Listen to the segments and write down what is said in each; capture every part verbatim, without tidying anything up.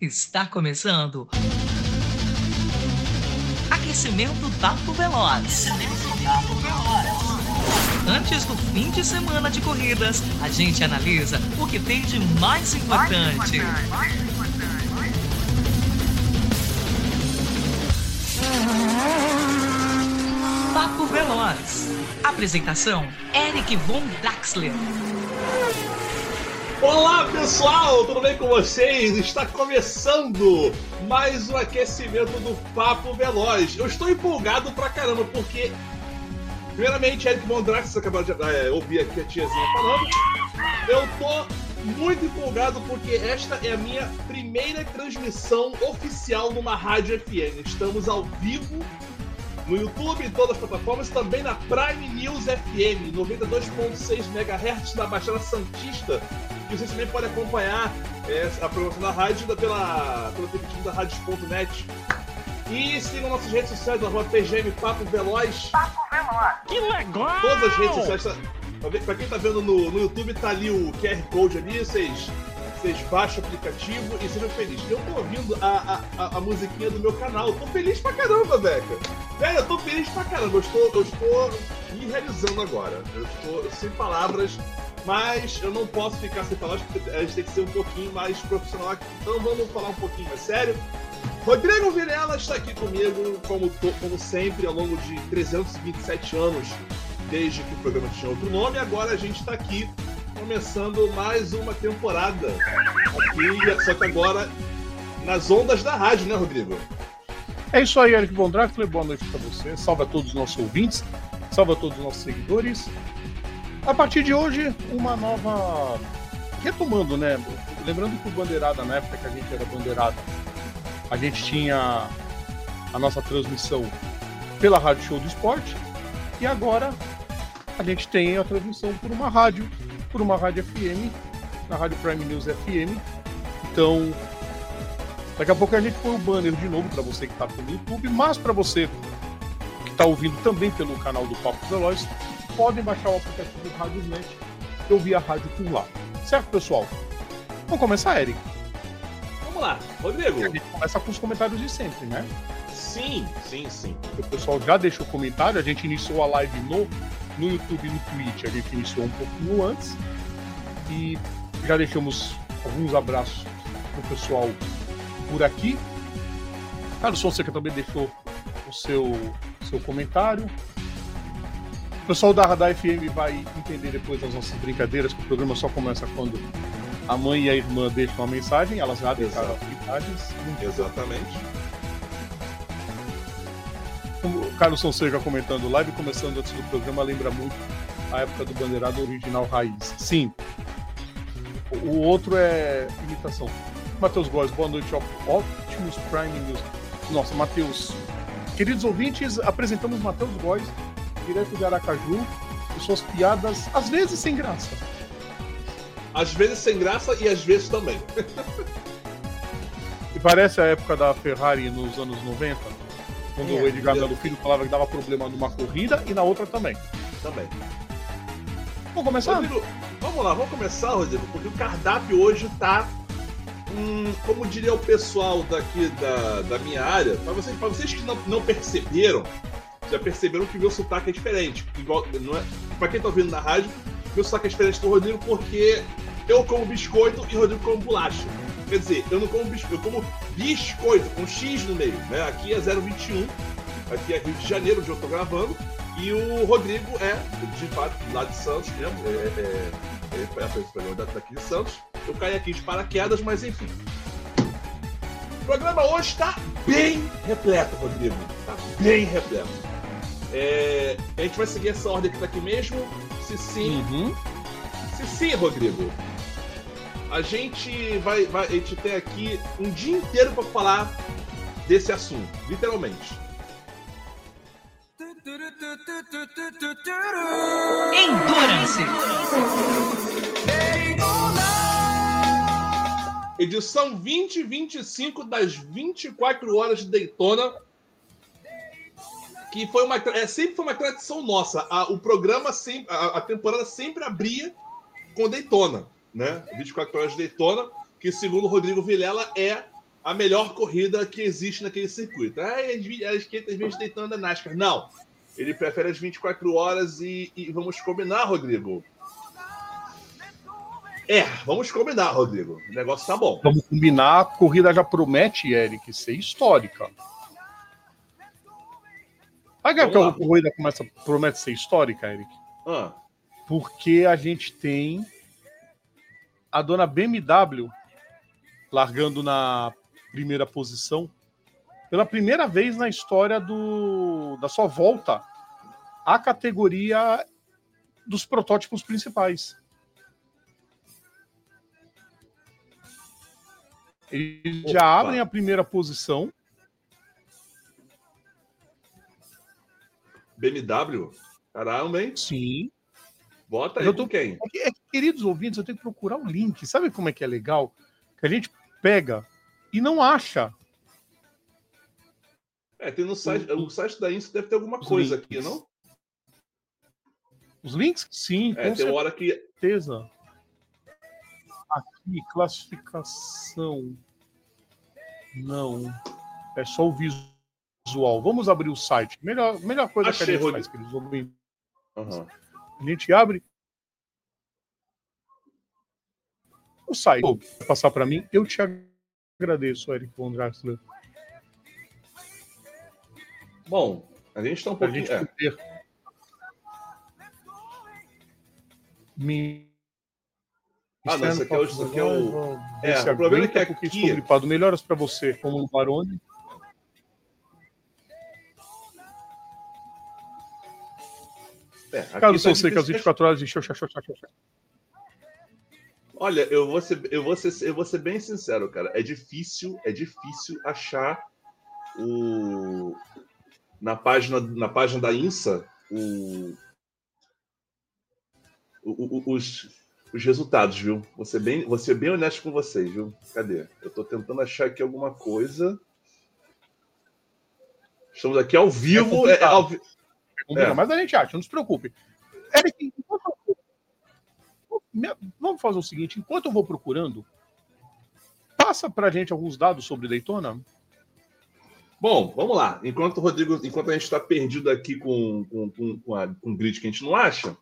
Está começando Aquecimento Papo Veloz. Antes do fim de semana de corridas, a gente analisa o que tem de mais importante. Papo Veloz. Apresentação: Eric von Draxler. Olá pessoal, tudo bem com vocês? Está começando mais um aquecimento do Papo Veloz. Eu estou empolgado pra caramba, porque primeiramente, Eric von Draxler, você acabou de é, ouvir aqui a tiazinha falando. Eu tô muito empolgado porque esta é a minha primeira transmissão oficial numa rádio F M. Estamos ao vivo no YouTube, em todas as plataformas, também na Prime News F M, noventa e dois ponto seis megahertz na Baixada Santista. E vocês também podem acompanhar é, a programação da rádio pela, pelo aplicativo da rádios ponto net. E sigam nossas redes sociais, arroba P G M Papo Veloz. Papo Veloz. Que legal! Todas as redes sociais. Tá, pra quem tá vendo no, no YouTube, tá ali o Q R Code ali, vocês, vocês baixam o aplicativo e sejam felizes. Eu tô ouvindo a, a, a musiquinha do meu canal. Eu tô feliz pra caramba, Beca. Velho, eu tô feliz pra caramba. Eu estou, eu estou me realizando agora. Eu estou sem palavras. Mas eu não posso ficar sem palavras, porque a gente tem que ser um pouquinho mais profissional aqui. Então vamos falar um pouquinho mais sério. Rodrigo Vilela está aqui comigo, como, como sempre, ao longo de trezentos e vinte e sete anos, desde que o programa tinha outro nome. Agora a gente está aqui, começando mais uma temporada. Aqui, só que agora nas ondas da rádio, né, Rodrigo? É isso aí, Eric von Draxler. Boa noite para você. Salve a todos os nossos ouvintes. Salve a todos os nossos seguidores. A partir de hoje, uma nova... Retomando, né? Lembrando que o Bandeirada, na época que a gente era Bandeirada, a gente tinha a nossa transmissão pela Rádio Show do Esporte. E agora a gente tem a transmissão por uma rádio, por uma rádio F M, na Rádio Prime News F M. Então, daqui a pouco a gente põe o banner de novo para você que está pelo YouTube, mas para você que está ouvindo também pelo canal do Papo Veloz, podem baixar o aplicativo do Rádio Net e ouvir a rádio por lá. Certo, pessoal? Vamos começar, Eric? Vamos lá, Rodrigo. A gente começa com os comentários de sempre, né? Sim, sim, sim. O pessoal já deixou comentário, a gente iniciou a live no, no YouTube e no Twitch, a gente iniciou um pouquinho antes e já deixamos alguns abraços pro pessoal por aqui. Carlos Fonseca também deixou o seu, seu comentário. O pessoal da, da F M vai entender depois das nossas brincadeiras, que o programa só começa quando a mãe e a irmã deixam uma mensagem, elas já deixaram as mensagens. Exatamente. O Carlos Fonseca comentando, live começando antes do programa lembra muito a época do Bandeirado original raiz. Sim. O outro é imitação. Matheus Góes, boa noite, Optimus Prime News. Nossa, Matheus. Queridos ouvintes, apresentamos Matheus Góes, direto de Aracaju, e suas piadas, às vezes sem graça. Às vezes sem graça e às vezes também. E parece a época da Ferrari nos anos noventa, quando é, o Edgar Melo Filho falava que dava problema numa corrida e na outra também. Também. Vamos começar? Rodrigo, vamos lá, vamos começar, Rodrigo, porque o cardápio hoje tá, hum, como diria o pessoal daqui da, da minha área, para vocês, para vocês que não, não perceberam, já perceberam que o meu sotaque é diferente. Igual, não é, pra quem tá ouvindo na rádio, meu sotaque é diferente do Rodrigo porque eu como biscoito e o Rodrigo come bolacha. Quer dizer, eu não como biscoito, eu como biscoito com X no meio, né? Aqui é zero vinte e um, aqui é Rio de Janeiro, onde eu tô gravando, e o Rodrigo é de fato lá de Santos mesmo, é, é, é, é, é daqui de Santos. Eu caí aqui de paraquedas, mas enfim. O programa hoje tá bem repleto, Rodrigo. Tá bem repleto. É, a gente vai seguir essa ordem que tá aqui mesmo. Se sim, uhum. se sim, Rodrigo, a gente vai, vai, a gente tem aqui um dia inteiro para falar desse assunto, literalmente. Endurance. Edição vinte e vinte e cinco das vinte e quatro horas de Daytona. Que foi uma, é, sempre foi uma tradição nossa. A, o programa, sempre, a, a temporada sempre abria com Daytona, né? vinte e quatro horas de Daytona, que segundo o Rodrigo Vilela é a melhor corrida que existe naquele circuito. Ah, as quinhentas vezes Daytona da NASCAR. Não. Ele prefere as vinte e quatro horas e, e vamos combinar, Rodrigo. É, vamos combinar, Rodrigo. O negócio tá bom. Vamos combinar. A corrida já promete, Eric, ser histórica. Sabe que a corrida começa, promete ser histórica, Eric? Ah. Porque a gente tem a dona B M W largando na primeira posição pela primeira vez na história do, da sua volta à categoria dos protótipos principais. Eles Opa. já abrem a primeira posição. B M W? Caramba, hein? Sim. Bota aí eu tô... com quem? É que, é que, queridos ouvintes, eu tenho que procurar o link. Sabe como é que é legal? Que a gente pega e não acha. É, tem no site, o, o site da INSA deve ter alguma coisa links. aqui, não? Os links? Sim, é, com tem hora que... certeza. Aqui, classificação. Não. É só o visual. Vamos abrir o site. Melhor, melhor coisa Achei, que a gente Rod... faz, queridos ouvintes. Uhum. A gente abre o site. Vou passar para mim. Eu te agradeço, Eric von Draxler. Bom, a gente está um pouquinho... A gente poder... Me... Ah, não, isso aqui é o... Isso aqui é, o... é, o problema é que aqui... Estou gripado. Melhoras para você, como um Barone. É, Caso tá você que às vinte e quatro horas de show, show, show, show, show. Olha, eu vou, ser, eu, vou ser, eu vou ser bem sincero, cara. É difícil, é difícil achar o... Na página, na página da INSA o... O, o, os, os resultados, viu? Vou ser, bem, vou ser bem honesto com vocês, viu? Cadê? Eu tô tentando achar aqui alguma coisa. Estamos aqui ao vivo. É, é ao vi... é. Mas a gente acha, não se preocupe. Eric, vamos fazer o seguinte: enquanto eu vou procurando, passa pra gente alguns dados sobre Daytona. Bom, vamos lá. Enquanto o Rodrigo, enquanto a gente está perdido aqui com, com, com, com, a, com um grid que a gente não acha,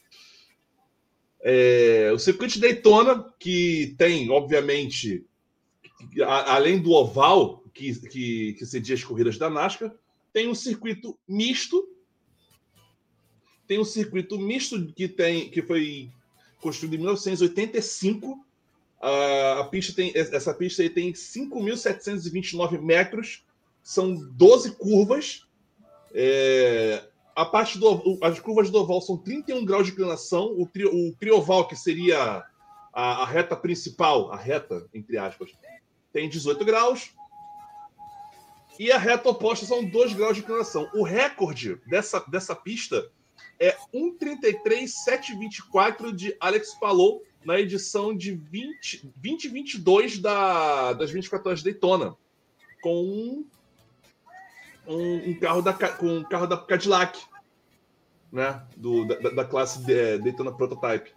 é, o circuito de Daytona, que tem, obviamente, a, além do oval, que, que, que cedia as corridas da NASCAR, tem um circuito misto. Tem um circuito misto que, tem, que foi construído em mil novecentos e oitenta e cinco. A, a pista tem, essa pista aí tem cinco mil setecentos e vinte e nove metros. São doze curvas. É, a parte do, as curvas do oval são trinta e um graus de inclinação. O, tri, o trioval, que seria a, a reta principal, a reta, entre aspas, tem dezoito graus. E a reta oposta são dois graus de inclinação. O recorde dessa, dessa pista é um trinta e três setecentos e vinte e quatro de Alex Palou na edição de vinte e vinte e dois da, das vinte e quatro horas de Daytona, com um, um, um, carro, da, com um carro da Cadillac, né? Do, da, da classe de, Daytona Prototype.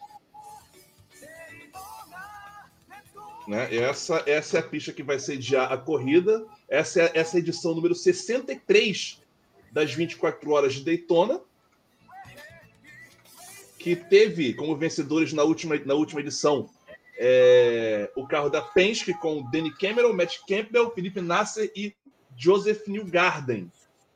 Né? Essa, essa é a pista que vai sediar a corrida. Essa é essa é a edição número sessenta e três das vinte e quatro horas de Daytona, que teve como vencedores na última, na última edição é, o carro da Penske com Danny Cameron, Matt Campbell, Felipe Nasser e Joseph Newgarden.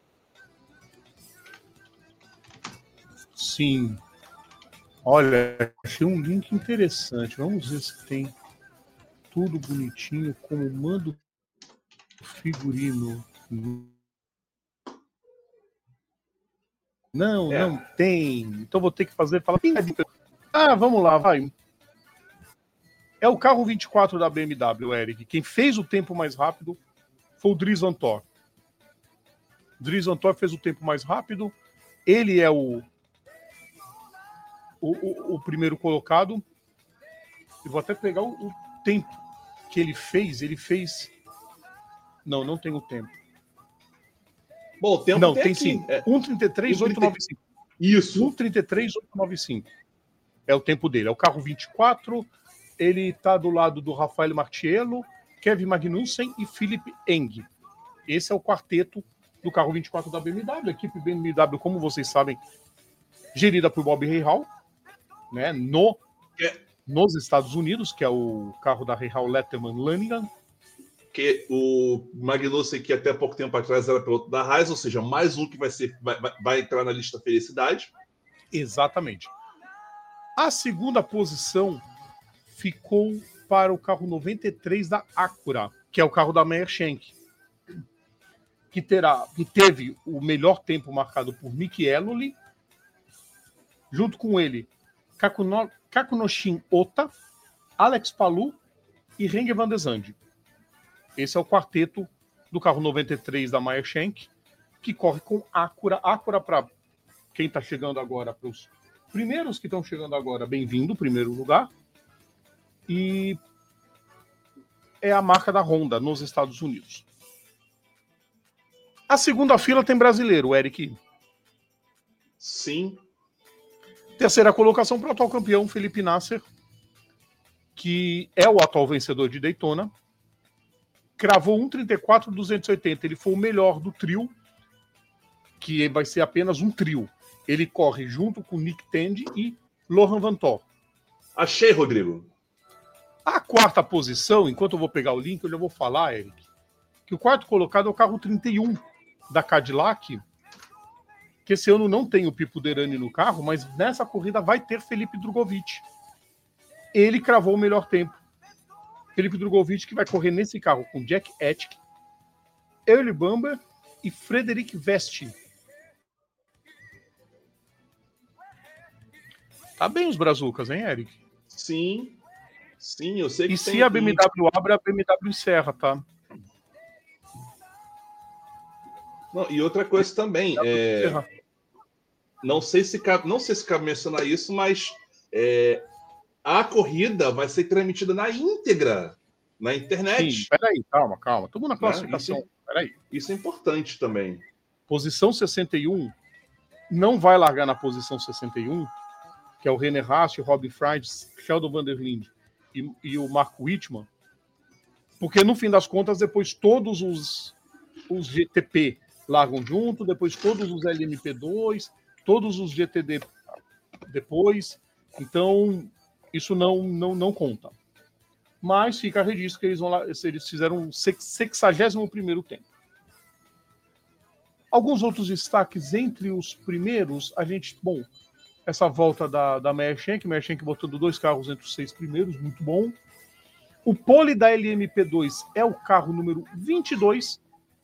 Sim. Olha, achei um link interessante. Vamos ver se tem tudo bonitinho, como mando figurino. Não, é. não tem. Então vou ter que fazer. Falar. Ah, vamos lá, vai. É o carro vinte e quatro da B M W, Eric. Quem fez o tempo mais rápido foi o Dries Van Toor. Dries Van Toor fez o tempo mais rápido. Ele é o, o, o, o primeiro colocado. Eu vou até pegar o, o tempo que ele fez. Ele fez. Não, não tem o tempo. Bom, o tempo não, tem, tem aqui. sim. É um trinta e três oito nove cinco. Isso. um trinta e três oito nove cinco. É o tempo dele. É o carro vinte e quatro. Ele está do lado do Rafael Martiello, Kevin Magnussen e Philipp Eng. Esse é o quarteto do carro vinte e quatro da B M W. A equipe B M W, como vocês sabem, gerida por Bob Rahal, né, no, nos Estados Unidos, que é o carro da Rahal Letterman Lanigan. Que o Magnussen, que até pouco tempo atrás era piloto da Haas, ou seja, mais um que vai, ser, vai, vai entrar na lista Felicidade. Exatamente. A segunda posição ficou para o carro noventa e três da Acura, que é o carro da Meyer Shank, que, terá, que teve o melhor tempo marcado por Mick Eloli, junto com ele, Kakuno, Kakunoshin Ota, Alex Palou e Renger van der Zande. Esse é o quarteto do carro noventa e três da Meyer Shank, que corre com Acura. Acura, para quem está chegando agora, para os primeiros que estão chegando agora, bem-vindo, primeiro lugar. E é a marca da Honda nos Estados Unidos. A segunda fila tem brasileiro, Eric. Sim. Terceira colocação para o atual campeão, Felipe Nasser, que é o atual vencedor de Daytona. Cravou um trinta e quatro duzentos e oitenta. Ele foi o melhor do trio, que vai ser apenas um trio. Ele corre junto com Nick Tandy e Laurent Vanthoor. Achei, Rodrigo. A quarta posição, enquanto eu vou pegar o link, eu já vou falar, Eric, que o quarto colocado é o carro trinta e um da Cadillac, que esse ano não tem o Pipo Derani no carro, mas nessa corrida vai ter Felipe Drugovich. Ele cravou o melhor tempo. Felipe Drugovich, que vai correr nesse carro com Jack Ettick, Early Bamber e Frederic Vesti. Tá bem os brazucas, hein, Eric? Sim, sim, eu sei que E tem... se a B M W abre, a B M W encerra, tá? Não, e outra coisa também, é... não sei se cabe, não sei se cabe mencionar isso, mas é... a corrida vai ser transmitida na íntegra, na internet. Sim, peraí, calma, calma. Estamos na classificação. Isso, peraí. Isso é importante também. Posição sessenta e um, não vai largar na posição sessenta e um, que é o René Rast, Robin Freitz, Sheldon van der Linde e, e o Marco Wittmann, porque no fim das contas, depois todos os, os G T P largam junto, depois todos os L M P dois, todos os G T D depois, então isso não, não, não conta. Mas fica a registro que eles, vão lá, eles fizeram um sexagésimo primeiro tempo. Alguns outros destaques entre os primeiros, a gente, bom, essa volta da, da Meyer Shank, Meyer Shank botando dois carros entre os seis primeiros, muito bom. O pole da L M P dois é o carro número vinte e dois,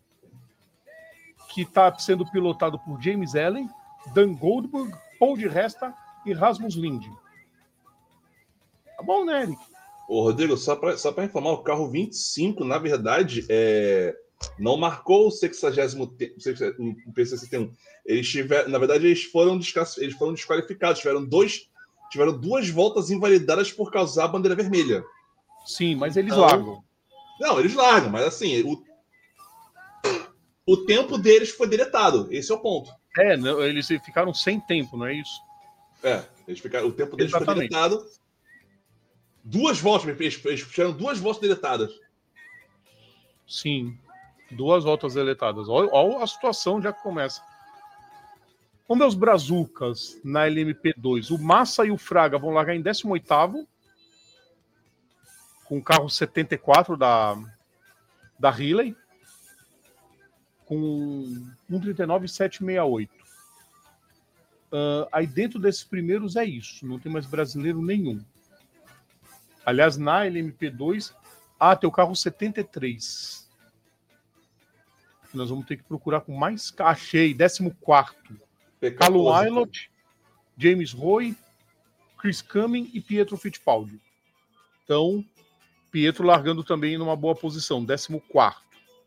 que está sendo pilotado por James Allen, Dan Goldberg, Paul de Resta e Rasmus Linde. Tá bom, né, Eric? Ô, Rodrigo, só para só para informar, o carro vinte e cinco, na verdade, é... não marcou o sexagésimo o P C sessenta e um. Eles tiveram, na verdade, eles foram, desclass... eles foram desqualificados. Tiveram, dois... tiveram duas voltas invalidadas por causar a bandeira vermelha. Sim, mas eles então... largam. Não, eles largam, mas assim, o... o tempo deles foi deletado. Esse é o ponto. É, eles ficaram sem tempo, não é isso? É, eles ficaram... o tempo deles Exatamente. foi deletado. Duas voltas, eles, eles tiveram duas voltas deletadas. Sim, duas voltas deletadas. Olha, olha a situação já que começa. Com meus brazucas na L M P dois, o Massa e o Fraga vão largar em décimo oitavo, com o carro setenta e quatro da, da Riley, com um trinta e nove setecentos e sessenta e oito. Uh, aí dentro desses primeiros é isso, não tem mais brasileiro nenhum. Aliás, na L M P dois, ah, tem o carro setenta e três. Nós vamos ter que procurar com mais... Achei, décimo quarto. Callum Aylott, James Roy, Chris Cumming e Pietro Fittipaldi. Então, Pietro largando também numa boa posição, décimo quarto.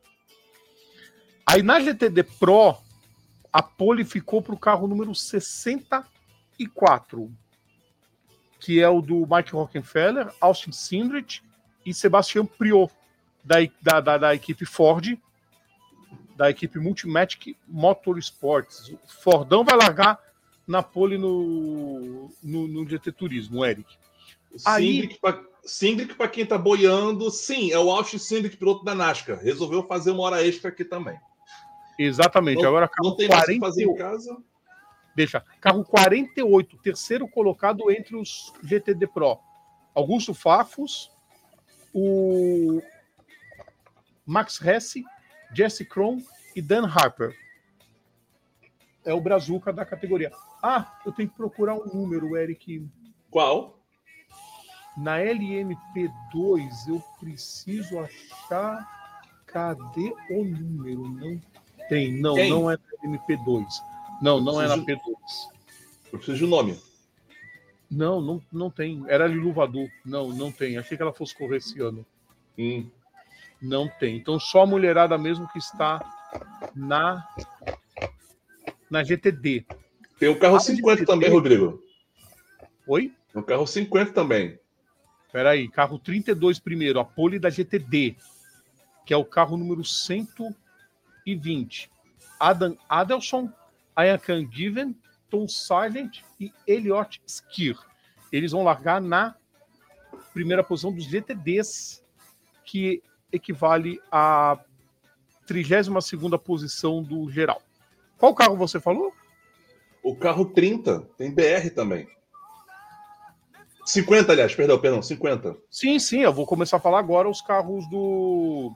Aí na G T D Pro, a pole ficou para o carro número sessenta e quatro, que é o do Mike Rockefeller, Austin Cindric e Sebastian Priot, da, da, da, da equipe Ford, da equipe Multimatic Motorsports. O Fordão vai largar na pole no, no, no G T Turismo, Eric. O Aí, Sindrick, para quem tá boiando, sim, é o Austin Sindrick, piloto da NASCAR. Resolveu fazer uma hora extra aqui também. Exatamente. Não, Agora, carro não tem mais o que quarenta... fazer em casa. Deixa. Carro quarenta e oito, terceiro colocado entre os G T D Pro. Augusto Fafos, o Max Hesse, Jesse Krohn e Dan Harper. É o brazuca da categoria. Ah, eu tenho que procurar um número, Eric. Qual? Na L M P dois eu preciso achar. Cadê o número? Não tem. Não, Quem? não é na L M P dois. Não, Eu não preciso... é na P dois. Eu preciso de um nome. Não, não, não tem. Era Lilu Vadu. Não, não tem. Achei que ela fosse correr esse ano. Hum. Não tem. Então só a mulherada mesmo que está na, na G T D. Tem o carro Ah, cinquenta G T D? também, Rodrigo. Oi? Tem o carro cinquenta também. Peraí, carro trinta e dois primeiro, a pole da G T D, que é o carro número cento e vinte. Adam Adelson, Ayakan Given, Tom Sargent e Elliot Skir. Eles vão largar na primeira posição dos G T Ds, que equivale à trigésima segunda posição do geral. Qual carro você falou? O carro trinta, tem B R também. cinquenta, aliás, perdão, perdão, cinquenta. Sim, sim, eu vou começar a falar agora os carros do...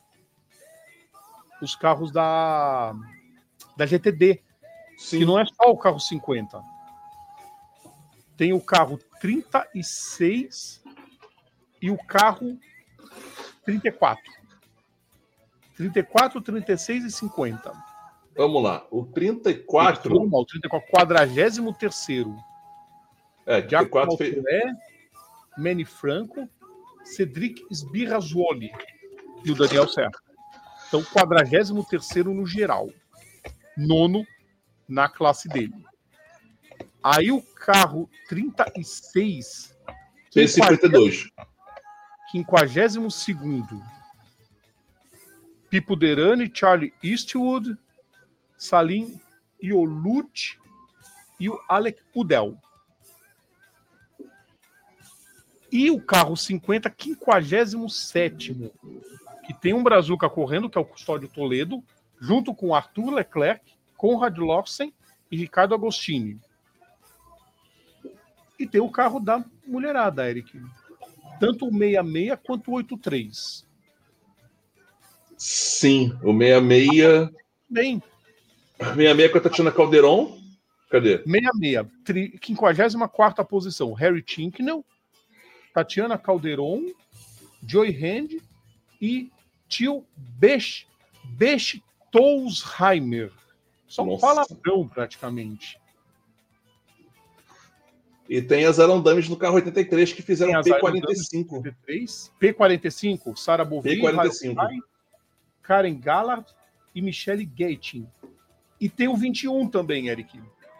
Os carros da... da G T D. Sim. Que não é só o carro cinquenta. Tem o carro trinta e seis e o carro trinta e quatro. trinta e quatro, trinta e seis e cinquenta. Vamos lá. O trinta e quatro... Normal, o trinta e quatro, quadragésimo terceiro. É, trinta e quatro fez... Manny Franco, Cedric Sbirrazuoli e o Daniel Serra. Então, quadragésimo terceiro no geral. Nono na classe dele. Aí o carro trinta e seis... Fez cinquenta e dois. quinquagésimo segundo. Pipo Derani, Charlie Eastwood, Salim Iolucci e o Alec Udell. E o carro cinquenta, quinquagésimo sétimo, que tem um brazuca correndo, que é o Custódio Toledo, junto com Arthur Leclerc, Conrad Lawson e Ricardo Agostini. E tem o carro da mulherada, Eric. Tanto o sessenta e seis quanto o oitenta e três. Sim, o sessenta e seis... Bem, sessenta e seis com a Tatiana Calderon. Cadê? sessenta e seis, tri... quinquagésima quarta posição, Harry Tinknell, Tatiana Calderon, Joey Hand e Tio Bech... Bechtolsheimer. Só um palavrão, praticamente. E tem as Arandames no carro oitenta e três que fizeram P quarenta e cinco. P quarenta e cinco, Sara Bovin, P quarenta e cinco. Karen Gallard e Michelle Gating. E tem o vinte e um também, Eric.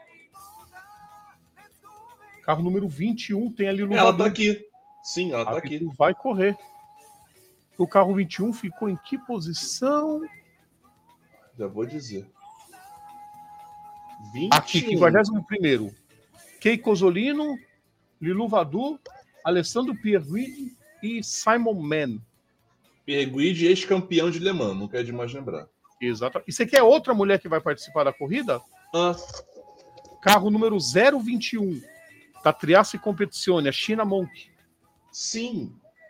Carro número vinte e um tem ali no... Ela tá aqui. Sim, ela tá aqui. Vai correr. O carro vinte e um ficou em que posição? Já vou dizer. vinte e um. Aqui, quinquagésimo primeiro. Kei Cosolino, Lilu Vadu, Alessandro Pierguidi e Simon Mann. Pierguidi, ex-campeão de Le Mans, não quer demais lembrar. Exato. E você quer outra mulher que vai participar da corrida? Ah. Carro número zero vinte e um, da Triasse Competizione, a China Monk. Sim.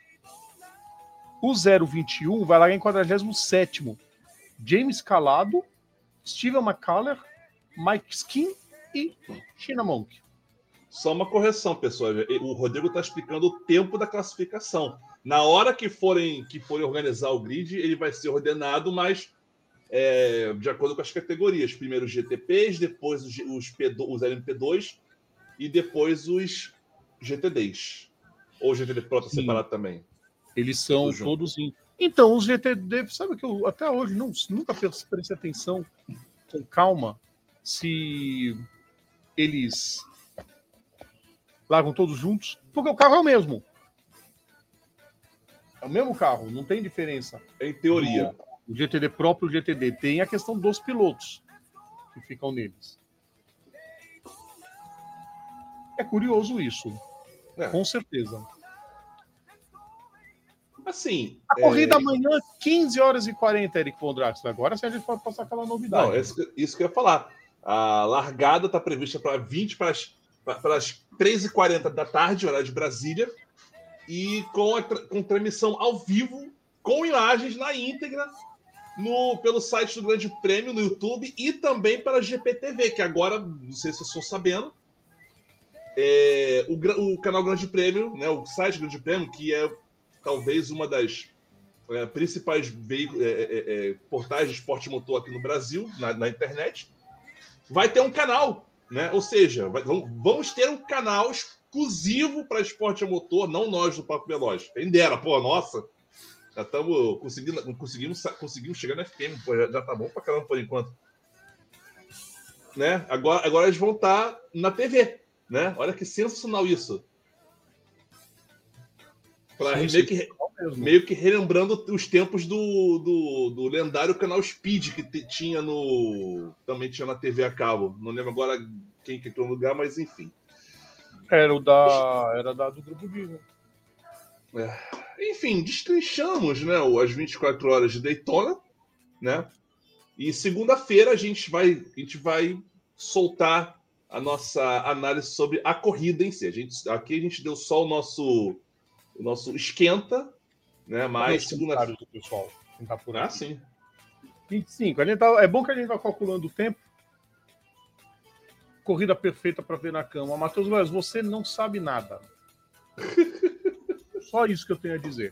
O zero vinte e um vai lá em quadragésimo sétimo. James Calado, Steven McCuller, Mike Skin e China Monk. Só uma correção, pessoal. O Rodrigo está explicando o tempo da classificação. Na hora que forem, que forem organizar o grid, ele vai ser ordenado, mas é, de acordo com as categorias. Primeiro os G T Ps, depois os, os, P, os L M P dois e depois os G T Ds. Ou o G T D Pro tá separado também? Eles são todos... Em... Então, os G T D, sabe que eu até hoje não, nunca prestei atenção com calma se eles largam todos juntos, porque o carro é o mesmo. É o mesmo carro, não tem diferença. Em teoria. O G T D próprio, o G T D. Tem a questão dos pilotos que ficam neles. É curioso isso. É. Com certeza. Assim... A corrida é... amanhã, quinze horas e quarenta, Eric Von Draxler. Agora sim a gente pode passar aquela novidade. Não, isso, isso que eu ia falar. A largada está prevista para vinte para as, para as treze e quarenta da tarde, horário de Brasília, e com, a, com transmissão ao vivo, com imagens na íntegra, no, pelo site do Grande Prêmio, no YouTube, e também pela G P T V, que agora, não sei se vocês estão sabendo, é, o, o canal Grande Prêmio, né, o site Grande Prêmio, que é talvez uma das é, principais veículos, é, é, é, portais de esporte motor aqui no Brasil, na, na internet, vai ter um canal, né? Ou seja, vai, vamos ter um canal exclusivo para esporte a motor, não nós do Papo Veloz. Quem dera, pô, nossa, já estamos conseguindo, conseguimos, conseguimos chegar no F M, pô, já, já tá bom pra caramba por enquanto. Né? Agora, agora eles vão estar na T V, né? Olha que sensacional isso. Pra sim, meio, que, meio que relembrando os tempos do, do, do lendário canal Speed, que te, tinha no. Também tinha na T V a cabo. Não lembro agora quem que entrou no lugar, mas enfim. Era o da. Era da do Grupo Vivo. É. Enfim, destrinchamos, né, as vinte e quatro horas de Daytona, né? E segunda-feira a gente vai, a gente vai soltar a nossa análise sobre a corrida em si. A gente, aqui a gente deu só o nosso. O nosso esquenta, né? Mas segunda do pessoal. Tá por ah, sim. vinte e cinco. A gente tá, é bom que a gente vai calculando o tempo. Corrida perfeita para ver na cama. Matheus Góes, você não sabe nada. Só isso que eu tenho a dizer.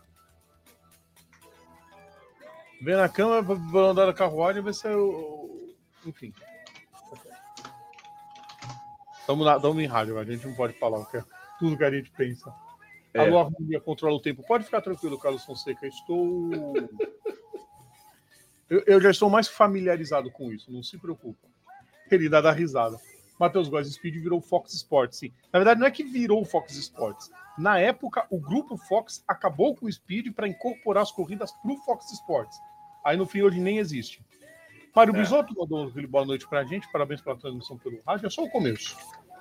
Ver na cama, vou andar na carruagem, vai ser o. Enfim. Estamos em rádio, a gente não pode falar o que é, tudo que a gente pensa. É. Alô, Harmonia controla o tempo. Pode ficar tranquilo, Carlos Fonseca. Estou. eu, eu já estou mais familiarizado com isso, não se preocupa. Ele dá da risada. Matheus Góes, Speed virou Fox Sports, sim. Na verdade, não é que virou Fox Sports. Na época, o grupo Fox acabou com o Speed para incorporar as corridas para o Fox Sports. Aí no fim, hoje nem existe. Mário é. Bisotto mandou aquele boa noite para a gente. Parabéns pela transmissão pelo rádio. É só o começo.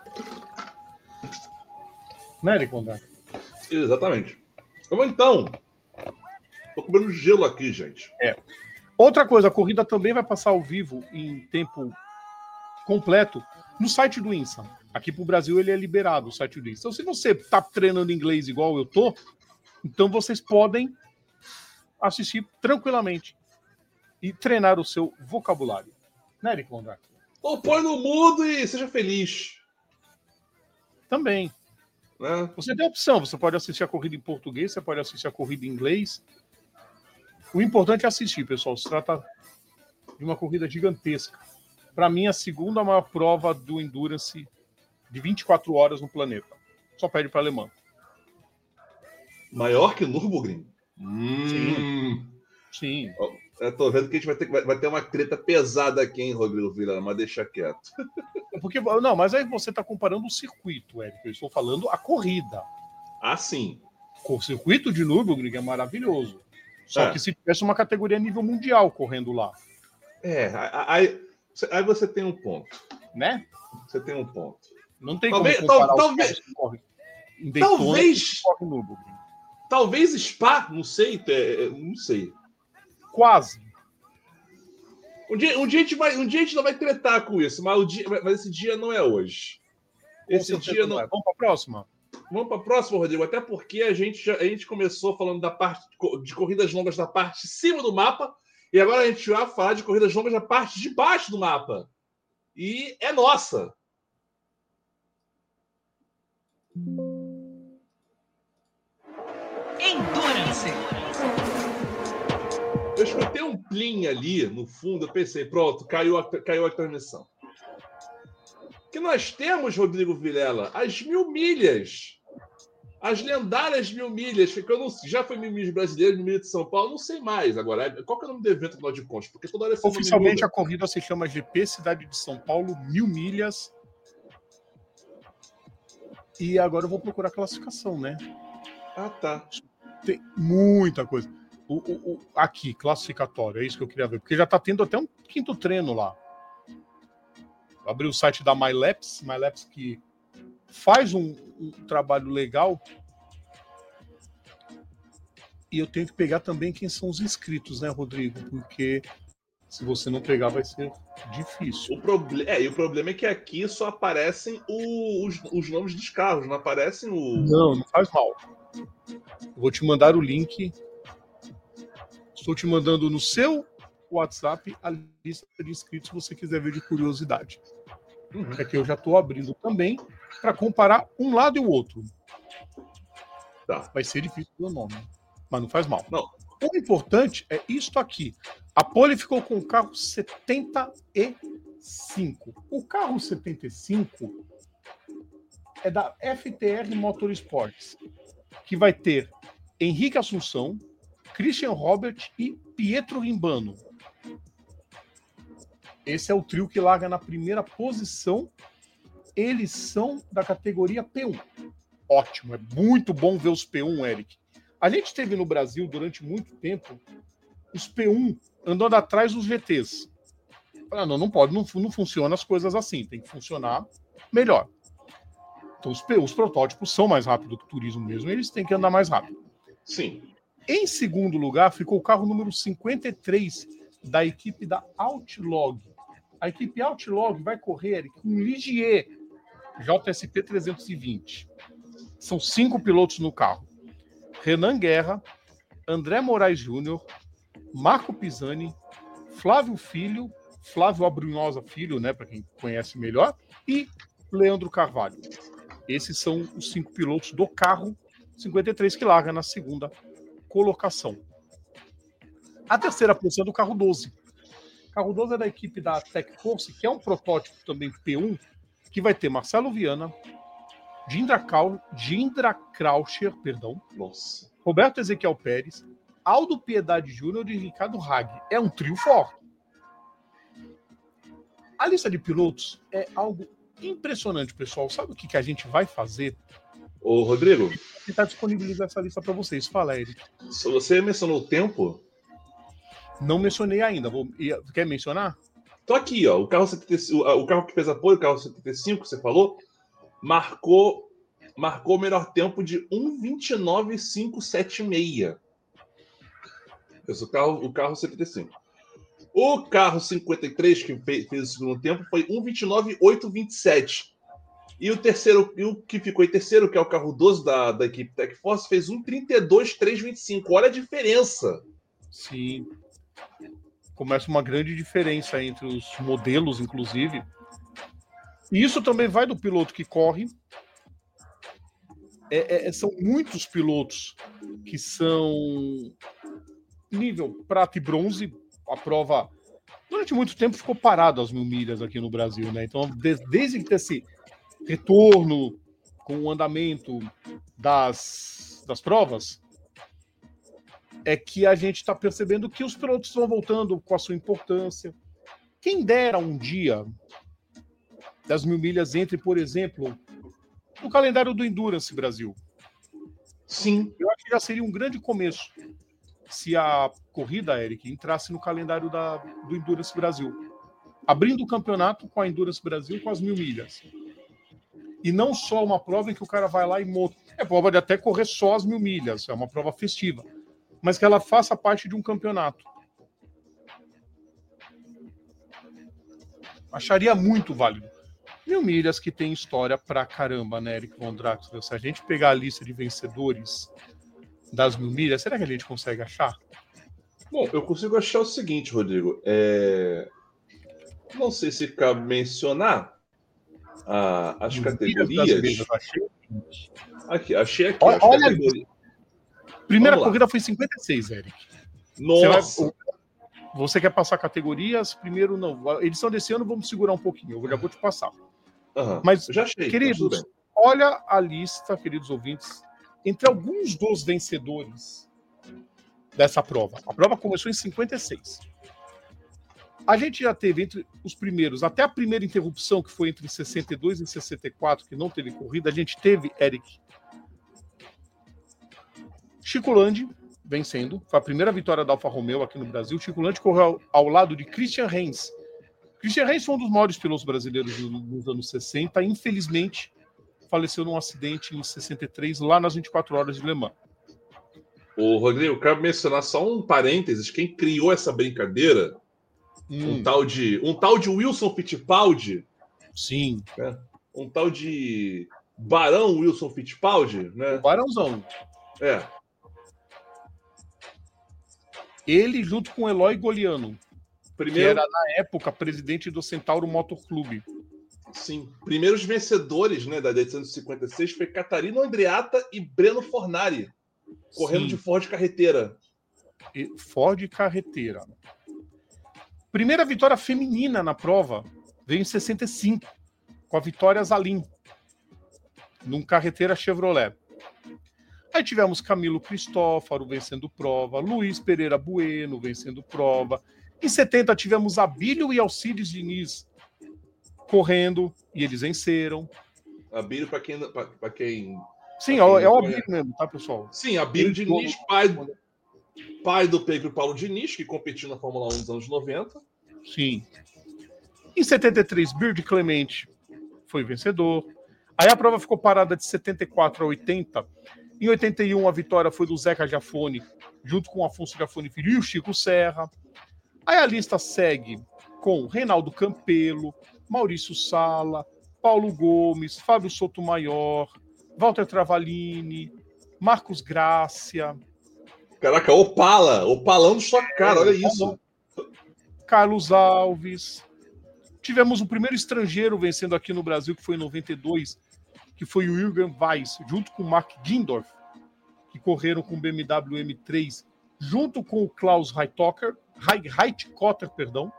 Né, Eric André? Exatamente. Então, tô comendo gelo aqui, gente. É. Outra coisa, a corrida também vai passar ao vivo em tempo completo no site do INSA. Aqui pro Brasil ele é liberado, o site do INSA. Então, se você tá treinando inglês igual eu tô, então vocês podem assistir tranquilamente e treinar o seu vocabulário. Né, Eric Mondar? Ou põe no mudo e seja feliz. Também. É. Você tem a opção, você pode assistir a corrida em português, você pode assistir a corrida em inglês. O importante é assistir, pessoal. Se trata de uma corrida gigantesca. Para mim, a segunda maior prova do Endurance de vinte e quatro horas no planeta. Só perde para a Alemã. Maior que o Nürburgring? Hum. Sim. Sim. Eu tô vendo que a gente vai ter, vai ter uma treta pesada aqui, hein, Rodrigo Vila, mas deixa quieto. Porque, não, mas aí você está comparando o circuito, Érico. Eu estou falando a corrida. Ah, sim. O circuito de Nürburgring é maravilhoso. Só é. que se tivesse uma categoria nível mundial correndo lá. É, aí, aí você tem um ponto. Né? Você tem um ponto. Não tem talvez, como comparar tal, os talvez, que correm em Daytona talvez, que correm no Nürburgring. Talvez Spa, não sei, não sei. Quase. Um dia, um dia, a gente vai, um dia a gente não vai tretar com isso, mas, o dia, mas esse dia não é hoje. Esse dia não. Vai. Vamos para a próxima? Vamos para a próxima, Rodrigo. Até porque a gente, já, a gente começou falando da parte de corridas longas da parte de cima do mapa, e agora a gente vai falar de corridas longas da parte de baixo do mapa. E é nossa. Endurance. Eu escutei um plim ali no fundo, eu pensei, pronto, caiu a, caiu a transmissão. Que nós temos, Rodrigo Vilela, as mil milhas. As lendárias mil milhas, que eu não, já foi mil milhas brasileiras, mil milhas de São Paulo, não sei mais agora. Qual que é o nome do evento, afinal de contas? Porque toda hora oficialmente a corrida se chama G P Cidade de São Paulo, mil milhas. E agora eu vou procurar a classificação, né? Ah, tá. Tem muita coisa. O, o, o, aqui, classificatório, é isso que eu queria ver. Porque já tá tendo até um quinto treino lá. Vou abrir o site da MyLaps, MyLaps que faz um, um trabalho legal. E eu tenho que pegar também quem são os inscritos, né, Rodrigo? Porque se você não pegar, vai ser difícil. O proble- é, e o problema é que aqui só aparecem o- os, os nomes dos carros, não aparecem o. Não, não faz mal. Eu vou te mandar o link. Estou te mandando no seu WhatsApp a lista de inscritos se você quiser ver de curiosidade. Uhum. Aqui eu já estou abrindo também para comparar um lado e o outro. Tá. Vai ser difícil o nome, mas não faz mal. Não. O importante é isto aqui. A pole ficou com o carro setenta e cinco. O carro setenta e cinco é da F T R Motorsports, que vai ter Henrique Assunção, Christian Robert e Pietro Rimbano. Esse é o trio que larga na primeira posição. Eles são da categoria P um. Ótimo, é muito bom ver os P um, Eric. A gente teve no Brasil, durante muito tempo, os P um andando atrás dos G Ts. Ah, não, não pode, não, não funciona as coisas assim, tem que funcionar melhor. Então os P um, os protótipos são mais rápidos que o turismo mesmo, eles têm que andar mais rápido. Sim. Em segundo lugar, ficou o carro número cinquenta e três da equipe da Outlog. A equipe Outlog vai correr com um Ligier J S P trezentos e vinte. São cinco pilotos no carro. Renan Guerra, André Moraes Júnior, Marco Pisani, Flávio Filho, Flávio Abrunhosa Filho, né, para quem conhece melhor, e Leandro Carvalho. Esses são os cinco pilotos do carro cinquenta e três que larga na segunda colocação. A terceira posição é do carro doze. O carro doze é da equipe da Tech Force, que é um protótipo também P um, que vai ter Marcelo Viana, Dindra, Cal... Dindra Krauscher, perdão, Nossa. Roberto Ezequiel Pérez, Aldo Piedade Júnior e Ricardo Hag. É um trio forte. A lista de pilotos é algo impressionante, pessoal. Sabe o que, que a gente vai fazer? Ô, Rodrigo, Tentar disponibilizar essa lista para vocês. Fala, Eric. se você mencionou o tempo, Não mencionei ainda. Vou... Quer mencionar? tô aqui, ó. O carro, setenta e cinco, o carro que fez apoio, o carro setenta e cinco, você falou, marcou, marcou o melhor tempo de um vinte e nove mil quinhentos e setenta e seis. Esse é o carro, o carro setenta e cinco. O carro cinquenta e três, que fez, fez o segundo tempo, foi um vinte e nove mil oitocentos e vinte e sete. E o terceiro, e o que ficou em terceiro, que é o carro doze da, da equipe Tech Force, fez um trinta e dois mil trezentos e vinte e cinco. Olha a diferença. Sim. Começa uma grande diferença entre os modelos, inclusive. E isso também vai do piloto que corre. É, é, são muitos pilotos que são nível prata e bronze. A prova, durante muito tempo, ficou parado as mil milhas aqui no Brasil, né? Então, desde, desde que esse retorno com o andamento das, das provas, é que a gente está percebendo que os pilotos estão voltando com a sua importância. Quem dera um dia das mil milhas entre, por exemplo, no calendário do Endurance Brasil. Sim. Eu acho que já seria um grande começo se a corrida, Eric, entrasse no calendário da, do Endurance Brasil. Abrindo o campeonato com a Endurance Brasil com as mil milhas. E não só uma prova em que o cara vai lá e monta. É prova de até correr só as mil milhas, é uma prova festiva. Mas que ela faça parte de um campeonato. Acharia muito válido. Mil milhas que tem história pra caramba, né, Eric Von Draxler? Se a gente pegar a lista de vencedores das mil milhas, será que a gente consegue achar? Bom, eu consigo achar o seguinte, Rodrigo. É... Não sei se cabe mencionar a, as Mil categorias. milhas achei. Aqui, achei aqui Olha, as olha categorias. Primeira Vamos lá. corrida foi cinquenta e seis, Eric. Nossa! Você, vai... Você quer passar categorias? Primeiro, não. A edição desse ano, vamos segurar um pouquinho. Eu já vou te passar. Uhum. Mas, já achei, queridos, olha a lista, queridos ouvintes, entre alguns dos vencedores dessa prova. A prova começou em cinquenta e seis. A gente já teve entre os primeiros, até a primeira interrupção, que foi entre sessenta e dois e sessenta e quatro, que não teve corrida, a gente teve, Eric, Chico Landi vencendo. Foi a primeira vitória da Alfa Romeo aqui no Brasil. Chico Landi correu ao, ao lado de Christian Reins. Christian Reins foi um dos maiores pilotos brasileiros dos anos sessenta. Infelizmente, faleceu num acidente em sessenta e três, lá nas vinte e quatro horas de Le Mans. Ô, Rodrigo, eu quero mencionar só um parênteses. Quem criou essa brincadeira, Hum, um, tal de, um tal de Wilson Fittipaldi, sim, né? Um tal de Barão Wilson Fittipaldi, o né? Barãozão. É, Ele junto com o Eloy Goliano, que primeiro, era, na época, presidente do Centauro Motor Clube. sim, primeiros vencedores, né, da edição de cinquenta e seis foi Catarina Andreatta e Breno Fornari, correndo Sim, de Ford Carreteira. e- Ford Carreteira. Primeira vitória feminina na prova veio em sessenta e cinco, com a Vitória Zalim, num Carreteira Chevrolet. Aí tivemos Camilo Cristófaro vencendo prova, Luiz Pereira Bueno vencendo prova. Em setenta tivemos Abílio e Alcides Diniz correndo, e eles venceram. Abílio, para quem, pra, pra quem. Sim, pra quem é o não Abílio conhece. mesmo, tá, pessoal? Sim, Abílio Ele Diniz, todo- pai, pai do Pedro Paulo Diniz, que competiu na Fórmula um nos anos noventa. Sim. Em setenta e três, Bird Clemente foi vencedor. Aí a prova ficou parada de setenta e quatro a oitenta. Em oitenta e um, a vitória foi do Zeca Jafone, junto com o Afonso Jafone Filho e o Chico Serra. Aí a lista segue com Reinaldo Campelo, Maurício Sala, Paulo Gomes, Fábio Sotomayor, Walter Travalini, Marcos Grácia, Caraca, Opala, Opalão do Stock Car, olha isso. Carlos Alves. Tivemos o primeiro estrangeiro vencendo aqui no Brasil, que foi em noventa e dois, que foi o Jürgen Weiss, junto com o Mark Gindorf, que correram com o B M W M três, junto com o Klaus Heitkotter, Heitkotter, perdão.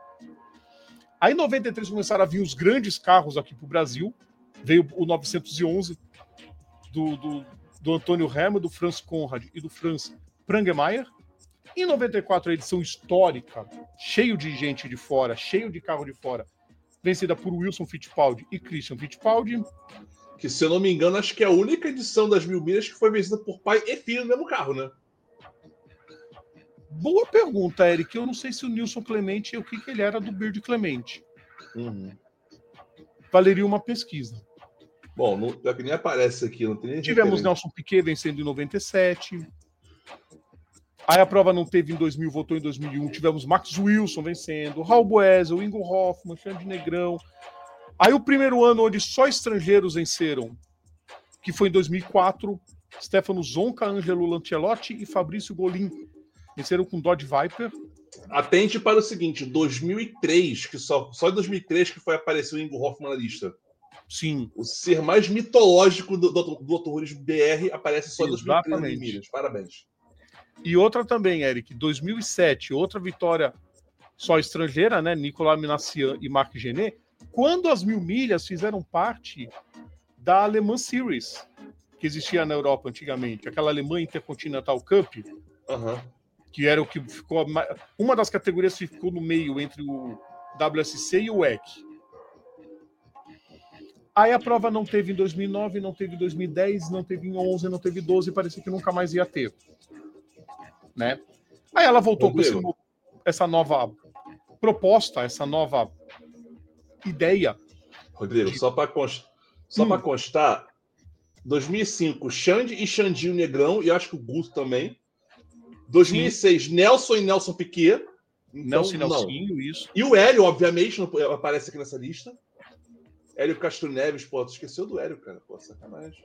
Aí em noventa e três começaram a vir os grandes carros aqui para o Brasil. Veio o novecentos e onze do, do, do Antônio Hermann, do Franz Conrad e do Franz Prangemeyer. Em noventa e quatro, a edição histórica, cheio de gente de fora, cheio de carro de fora, vencida por Wilson Fittipaldi e Christian Fittipaldi. Que, se eu não me engano, acho que é a única edição das mil milhas que foi vencida por pai e filho no mesmo carro, né? Boa pergunta, Eric. Eu não sei se o Nilson Clemente, o que, que ele era do Bird Clemente. Uhum. Valeria uma pesquisa. Bom, não, pior que nem aparece aqui, não tem nem Tivemos referência. Nelson Piquet vencendo em noventa e sete. Aí a prova não teve em dois mil, voltou em dois mil e um. Tivemos Max Wilson vencendo, Raul Boesel, Ingo Hoffmann, Xande Negrão. Aí o primeiro ano onde só estrangeiros venceram, que foi em dois mil e quatro, Stefano Zonca, Angelo Lancelotti e Fabrício Golin venceram com Dodge Viper. Atente para o seguinte, dois mil e três, que só, só em dois mil e três que foi aparecer o Ingo Hoffmann na lista. Sim. O ser mais mitológico do, do, do automobilismo B R aparece só em dois mil e três Exatamente. nas milhas. Parabéns. E outra também, Eric, dois mil e sete, outra vitória só estrangeira, né? Nicolas Minassian e Marc Genet, quando as mil milhas fizeram parte da Alemã Series, que existia na Europa antigamente, aquela Alemã Intercontinental Cup, Uhum. que era o que ficou. Uma das categorias que ficou no meio entre o W S C e o W E C. Aí a prova não teve em dois mil e nove, não teve em dois mil e dez, não teve em onze, não teve em doze, parecia que nunca mais ia ter. Né? Aí ela voltou Rodrigo. com esse, essa nova proposta, essa nova ideia. Rodrigo, De... só para const... só Hum. para constar, dois mil e cinco, Xande e Xandinho Negrão, e acho que o Guto também. dois mil e seis, Sim. Nelson e Nelson Piquet. Então, Nelson e Nelsinho, isso. E o Hélio, obviamente, não aparece aqui nessa lista. Hélio Castro Neves, pô, tu esqueceu do Hélio, cara. Pô, sacanagem.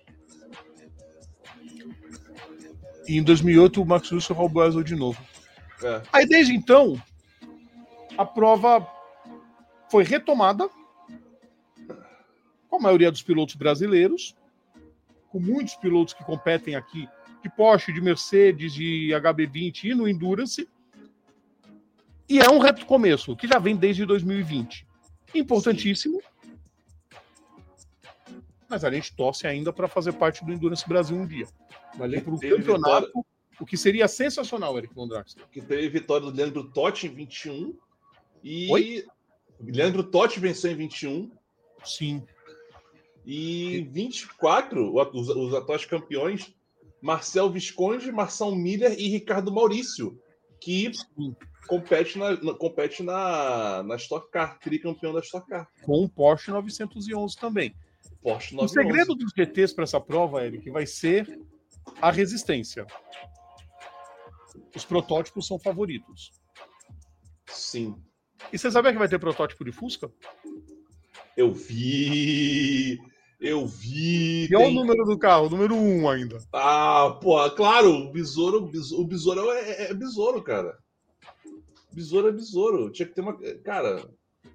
E em dois mil e oito, o Max Wilson roubou a de novo. É. Aí, desde então, a prova foi retomada com a maioria dos pilotos brasileiros, com muitos pilotos que competem aqui, de Porsche, de Mercedes, de H B vinte e no Endurance. E é um recomeço, que já vem desde dois mil e vinte. Importantíssimo. Mas a gente torce ainda para fazer parte do Endurance Brasil um dia. Vai para o campeonato, vitória... o que seria sensacional, Eric Von Draxler. Que teve vitória do Leandro Totti em vinte e um. E Oi? Leandro Totti venceu em vinte e um. Sim. E em vinte e quatro, os, os atuais campeões, Marcel Visconde, Marcel Miller e Ricardo Maurício, que Sim. compete na, na, compete na, na Stock Car, tricampeão da Stock Car. Com o Porsche novecentos e onze também. Porsche o segredo dos G Ts para essa prova, Eric, vai ser a resistência. os protótipos são favoritos. Sim. E você sabia que vai ter protótipo de Fusca? Eu vi... Eu vi... E tem... olha o número do carro, o número um ainda. Ah, pô, claro, o besouro, o besouro é, é besouro, cara. Besouro é besouro. Tinha que ter uma... Cara...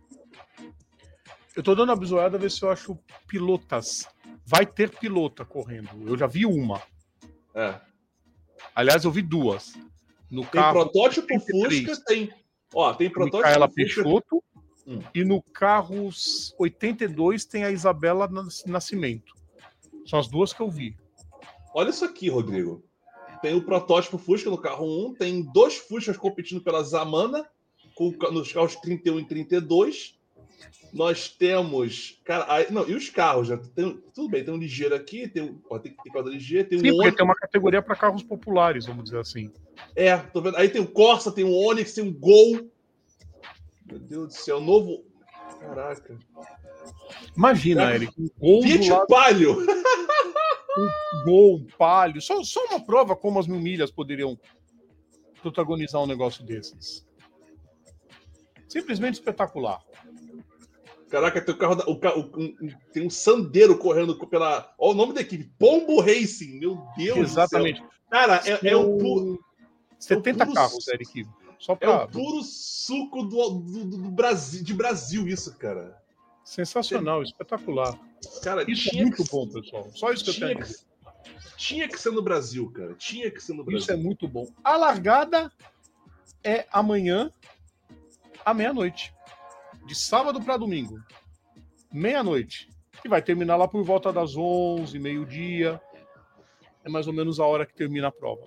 Eu tô dando a bisoiada a ver se eu acho pilotas. Vai ter pilota correndo. Eu já vi uma. É. Aliás, eu vi duas. No tem carro protótipo oitenta e três, Fusca, tem... Ó, tem protótipo Micaela Fusca... Peixoto. Hum. E no carro oitenta e dois tem a Isabela Nascimento. São as duas que eu vi. Olha isso aqui, Rodrigo. Tem o protótipo Fusca no carro um, tem dois Fuscas competindo pela Zamana, com, nos carros trinta e um e trinta e dois. Nós temos... Cara, aí, não, e os carros? Já tem, tudo bem, tem um ligeiro aqui, tem, um, ó, tem, tem quadra ligeira, tem Sim, um porque Onix. tem uma categoria para carros populares, vamos dizer assim. É, tô vendo. Aí tem o Corsa, tem o Onix, tem o Gol. Meu Deus do céu, novo... Caraca. Imagina, Cara, Eric, um gol do Fiat lado, Palio. um gol, um palio. Só, só uma prova como as mil milhas poderiam protagonizar um negócio desses. Simplesmente espetacular. Caraca, tem o carro, da, o, o, um, tem um Sandero correndo pela... Olha o nome da equipe, Pombo Racing. Meu Deus Exatamente. do céu. Cara, é, é o puro... setenta é o puro, carros, Eric. Só pra... É o puro suco do, do, do Brasil, de Brasil, isso, cara. Sensacional, espetacular. Cara, isso tinha é muito que, bom, pessoal. Só isso que eu tenho que, a dizer. Tinha que ser no Brasil, cara. Tinha que ser no Brasil. Isso é muito bom. A largada é amanhã, à meia-noite. De sábado para domingo. Meia-noite. E vai terminar lá por volta das onze, meio-dia. É mais ou menos a hora que termina a prova.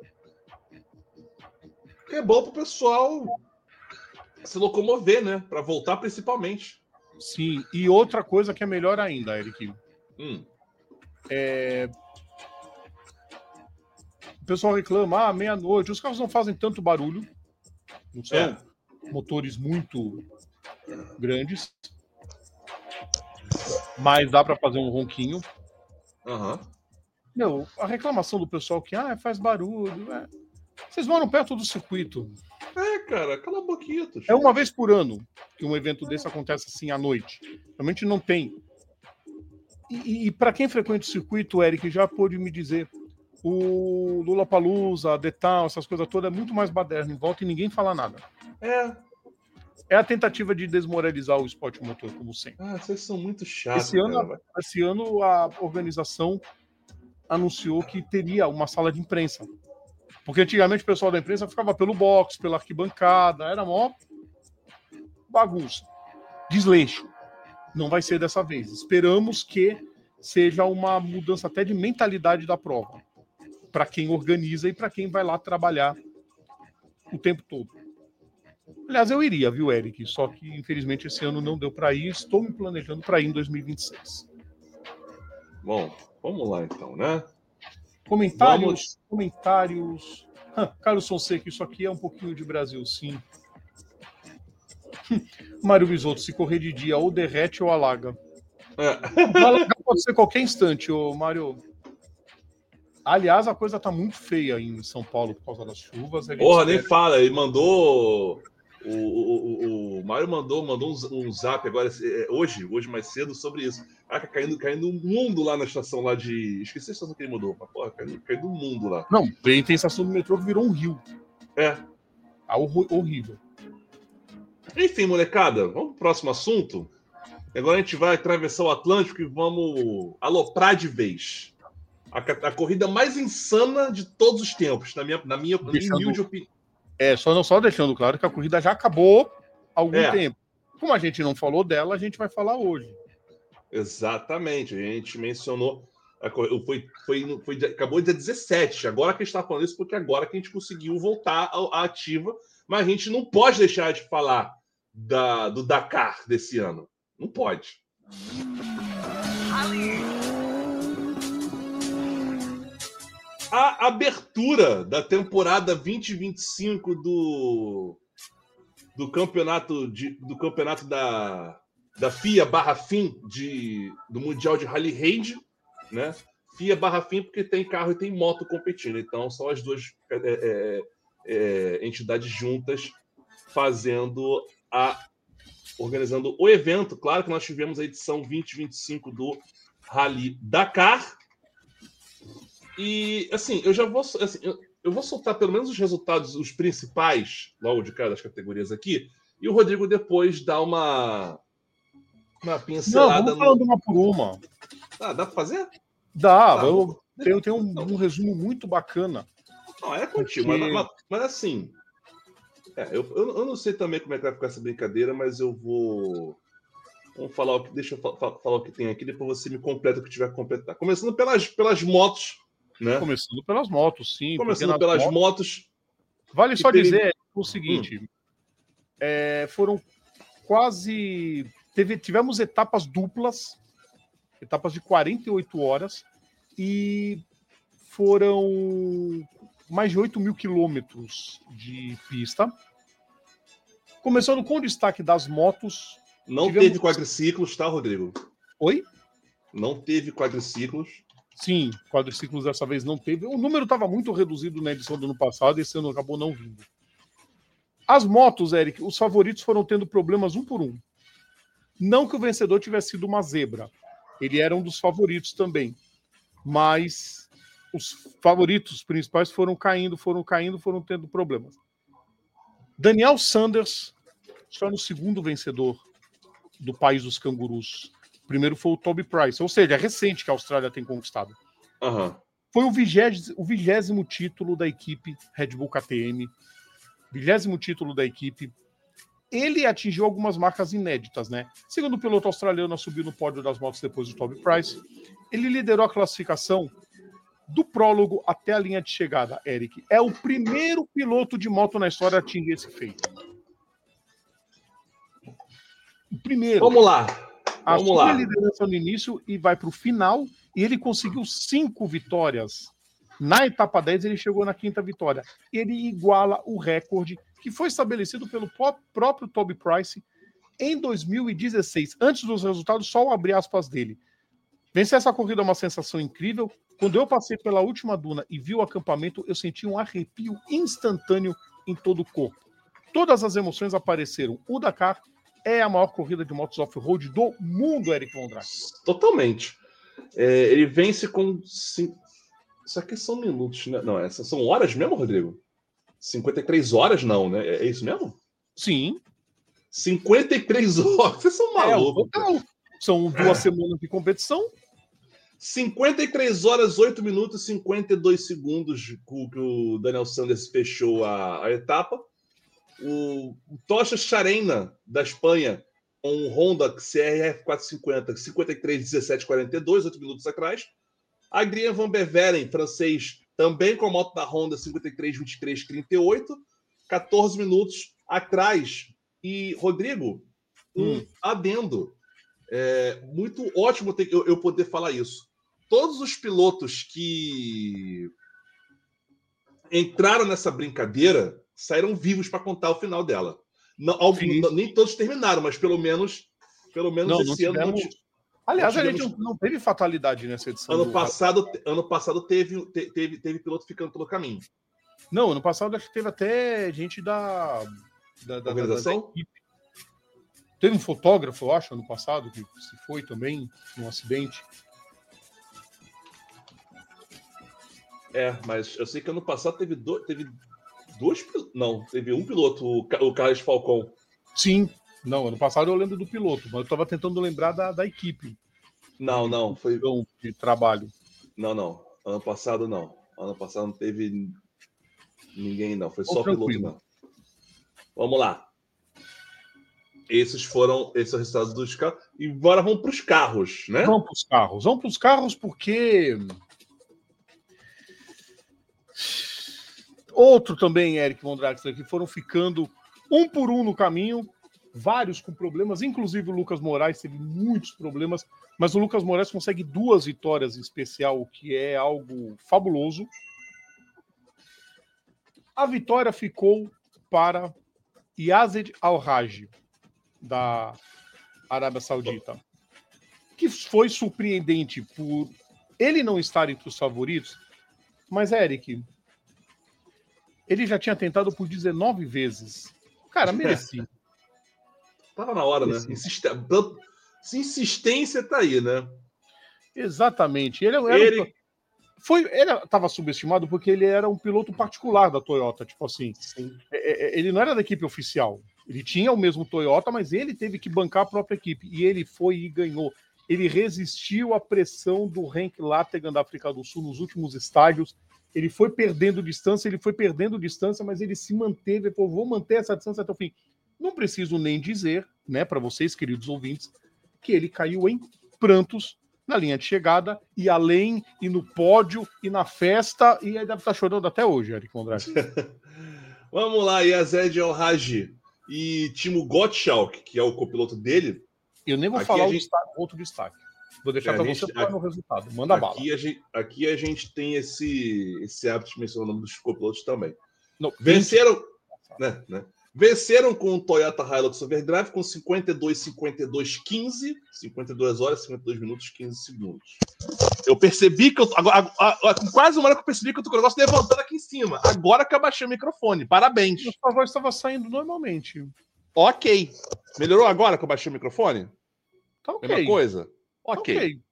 É bom pro pessoal se locomover, né? Para voltar principalmente. Sim, e outra coisa que é melhor ainda, Eric. Hum. É... O pessoal reclama, ah, meia-noite, os carros não fazem tanto barulho. Não são É. motores muito grandes. Mas dá para fazer um ronquinho. Aham. Uhum. Meu, a reclamação do pessoal que ah, faz barulho. É... Vocês moram perto do circuito. É, cara, cala a boquinha. Tu. É uma vez por ano que um evento desse acontece assim à noite. Realmente não tem. E, e, e para quem frequenta o circuito, Eric, já pôde me dizer, o Lollapalooza, a Detal, essas coisas todas, é muito mais baderna em volta e ninguém fala nada. É. É a tentativa de desmoralizar o esporte motor, como sempre. Ah, vocês são muito chatos. Esse ano, cara. esse ano a organização anunciou que teria uma sala de imprensa. Porque antigamente o pessoal da imprensa ficava pelo box, pela arquibancada, era mó bagunça. Desleixo. Não vai ser dessa vez. Esperamos que seja uma mudança até de mentalidade da prova. Para quem organiza e para quem vai lá trabalhar o tempo todo. Aliás, eu iria, viu, Eric? Só que, infelizmente, esse ano não deu para ir. Estou me planejando para ir em dois mil e vinte e seis. Bom, vamos lá então, né? Comentários, Vamos... comentários. Ah, Carlos Fonseca, isso aqui é um pouquinho de Brasil, sim. Mário Bisotto, se correr de dia, ou derrete ou alaga. É. Alagar pode ser qualquer instante, ô Mário. Aliás, a coisa tá muito feia em São Paulo por causa das chuvas. Porra, nem fala, ele mandou. O, o, o, o Mário mandou, mandou um, um zap agora, hoje, hoje mais cedo, sobre isso. Ah, caindo, caindo um mundo lá na estação lá de. Esqueci a estação que ele mudou, mas porra, caindo, caindo um mundo lá. Não, tem estação do metrô que virou um rio. É. Ah, horrível. Enfim, molecada, vamos pro próximo assunto. Agora a gente vai atravessar o Atlântico e vamos aloprar de vez. A, a corrida mais insana de todos os tempos, na minha, na minha Deixando... humilde opinião. É, só, não, só deixando claro que a corrida já acabou há algum é. tempo. Como a gente não falou dela, a gente vai falar hoje. Exatamente, a gente mencionou. A, foi, foi, foi, acabou dia dezessete. Agora que a gente está falando isso, porque agora que a gente conseguiu voltar à ativa, mas a gente não pode deixar de falar da, do Dakar desse ano. Não pode. Ali. A abertura da temporada vinte e vinte e cinco do, do campeonato, de, do campeonato da, da F I A barra F I M de, do Mundial de Rally Raid, né? F I A barra F I M porque tem carro e tem moto competindo, então são as duas é, é, é, entidades juntas fazendo a organizando o evento. Claro que nós tivemos a edição vinte e vinte e cinco do Rally Dakar. E, assim, eu já vou... Assim, eu, eu vou soltar pelo menos os resultados, os principais, logo de cada das categorias aqui, e o Rodrigo depois dá uma, uma pincelada... Não, vamos falando no... uma por uma. Ah, dá pra fazer? Dá, Tá, eu tenho, tenho um, não. um resumo muito bacana. Não, é contigo, Porque... mas, mas, mas assim... É, eu, eu, eu não sei também como é que vai ficar essa brincadeira, mas eu vou... Vamos falar o que... Deixa eu fa falar o que tem aqui, depois você me completa o que tiver que completar. Começando pelas, pelas motos, né? Começando pelas motos, sim. Começando pelas motos... motos vale só teve... dizer o seguinte. Hum. É, foram quase... Teve, tivemos etapas duplas, etapas de quarenta e oito horas, e foram mais de oito mil quilômetros de pista. Começando com o destaque das motos. Não tivemos... teve quadriciclos, tá, Rodrigo? Oi? Não teve quadriciclos. Sim, quadriciclos dessa vez não teve. O número estava muito reduzido na edição do ano passado e esse ano acabou não vindo. As motos, Eric, os favoritos foram tendo problemas um por um. Não que o vencedor tivesse sido uma zebra. Ele era um dos favoritos também. Mas os favoritos principais foram caindo, foram caindo, foram tendo problemas. Daniel Sanders está no segundo vencedor do país dos cangurus. O primeiro foi o Toby Price, ou seja, é recente que a Austrália tem conquistado. Uhum. Foi o vigésimo, o vigésimo título da equipe Red Bull K T M. Vigésimo título da equipe. Ele atingiu algumas marcas inéditas, né? Segundo o piloto australiano a subir no pódio das motos depois do Toby Price. Ele liderou a classificação do prólogo até a linha de chegada, Eric. É o primeiro piloto de moto na história a atingir esse feito. O primeiro. Vamos lá. Vamos Assume lá. a liderança no início e vai para o final. E ele conseguiu cinco vitórias. Na etapa dez, ele chegou na quinta vitória. Ele iguala o recorde que foi estabelecido pelo próprio Toby Price em dois mil e dezesseis. Antes dos resultados, só o abrir aspas dele. Vencer essa corrida é uma sensação incrível. Quando eu passei pela última duna e vi o acampamento, eu senti um arrepio instantâneo em todo o corpo. Todas as emoções apareceram. O Dakar é a maior corrida de motos off-road do mundo, Eric Von Drack. Totalmente. É, ele vence com... Cinco... Isso aqui são minutos, né? Não, essas são horas mesmo, Rodrigo? cinquenta e três horas não, né? É isso mesmo? Sim. cinquenta e três horas? Vocês são malucos. É, são duas semanas de competição. cinquenta e três horas, oito minutos e cinquenta e dois segundos que o Daniel Sanders fechou a, a etapa. O, o Tocha Charena, da Espanha, com um Honda C R F quatrocentos e cinquenta, cinquenta e três, dezessete, quarenta e dois, oito minutos atrás. Adrien Van Beveren, francês, também com a moto da Honda, cinquenta e três, vinte e três, trinta e oito, quatorze minutos atrás. E, Rodrigo, um hum. adendo. É muito ótimo ter, eu, eu poder falar isso. Todos os pilotos que entraram nessa brincadeira saíram vivos para contar o final dela. Não, algum, nem todos terminaram, mas pelo menos, pelo menos não, esse não ano. Tivemos... Não, Aliás, não tivemos... a gente não teve fatalidade nessa edição. Ano do... passado, ano passado teve, teve, teve piloto ficando pelo caminho. Não, ano passado acho que teve até gente da, da, da organização. Da, da equipe. Teve um fotógrafo, eu acho, ano passado, que se foi também num acidente. É, mas eu sei que ano passado teve, do, teve dois... Não, teve um piloto, o Carlos Falcão. Sim, não, ano passado eu lembro do piloto, mas eu estava tentando lembrar da, da equipe. Não, não, foi... De trabalho. Não, não, ano passado não. Ano passado não teve ninguém, não. Foi Bom, só tranquilo. piloto, não. Vamos lá. Esses foram esses são os resultados dos carros. E agora vamos para os carros, né? Vamos para os carros. Vamos para os carros porque... Outro também, Eric Von Draxler, que foram ficando um por um no caminho, vários com problemas, inclusive o Lucas Moraes teve muitos problemas, mas o Lucas Moraes consegue duas vitórias em especial, o que é algo fabuloso. A vitória ficou para Yazid Al-Raj, da Arábia Saudita, que foi surpreendente por ele não estar entre os favoritos, mas, Eric... Ele já tinha tentado por dezenove vezes. Cara, merecia. Tava na hora, né? Insist... Insistência tá aí, né? Exatamente. Ele, era ele... Um... Foi... ele estava subestimado porque ele era um piloto particular da Toyota. Tipo assim, Sim. ele não era da equipe oficial. Ele tinha o mesmo Toyota, mas ele teve que bancar a própria equipe. E ele foi e ganhou. Ele resistiu à pressão do Henk Lategan da África do Sul nos últimos estágios. Ele foi perdendo distância, ele foi perdendo distância, mas ele se manteve. Ele falou, vou manter essa distância até o fim. Não preciso nem dizer, né, para vocês, queridos ouvintes, que ele caiu em prantos na linha de chegada, e além, e no pódio, e na festa, e aí deve estar chorando até hoje, Eric Mondrag. Vamos lá, Yazed El-Haji e Timo Gottschalk, que é o copiloto dele. Eu nem vou aqui falar o gente... destaque, outro destaque. Vou deixar é, para gente... você falar no resultado. Manda aqui bala. A gente... Aqui a gente tem esse, esse hábito de mencionar o nome dos copilotos também. Não, Venceram... Né, né? Venceram com o Toyota Hilux Overdrive com cinquenta e dois, cinquenta e dois, quinze. cinquenta e duas horas, cinquenta e dois minutos, quinze segundos. Eu percebi que eu. Agora, com quase uma hora que eu percebi que eu tô com o negócio levantando aqui em cima. Agora que eu abaixei o microfone. Parabéns. A voz estava saindo normalmente. Ok. Melhorou agora que eu baixei o microfone? Tá ok. Mesma coisa? Ok. Tá okay.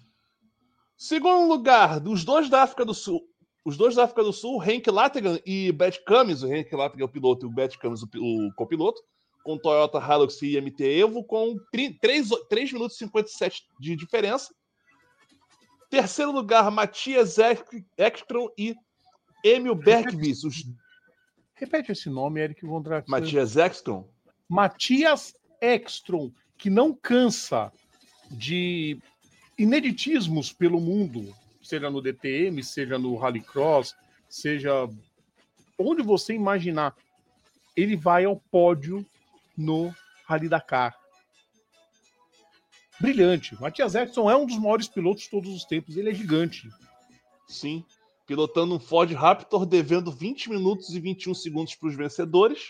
Segundo lugar, dos dois da África do Sul. Os dois da África do Sul, Henk Lategan e Bert Cummings, o Henk Lategan é o piloto e o Bert Cummings o, o copiloto, com Toyota Hilux e I M T Evo, com três minutos e cinquenta e sete de diferença. Terceiro lugar, Matthias Ekstrom e Emil Bergqvist. Os... Repete esse nome, Eric Vondrack. Matthias Ekstrom. Matthias Ekstrom, que não cansa de ineditismos pelo mundo, seja no D T M, seja no Rallycross, seja onde você imaginar. Ele vai ao pódio no Rally Dakar. Brilhante. Matthias Ekstrom é um dos maiores pilotos de todos os tempos. Ele é gigante. Sim. Pilotando um Ford Raptor, devendo vinte minutos e vinte e um segundos para os vencedores.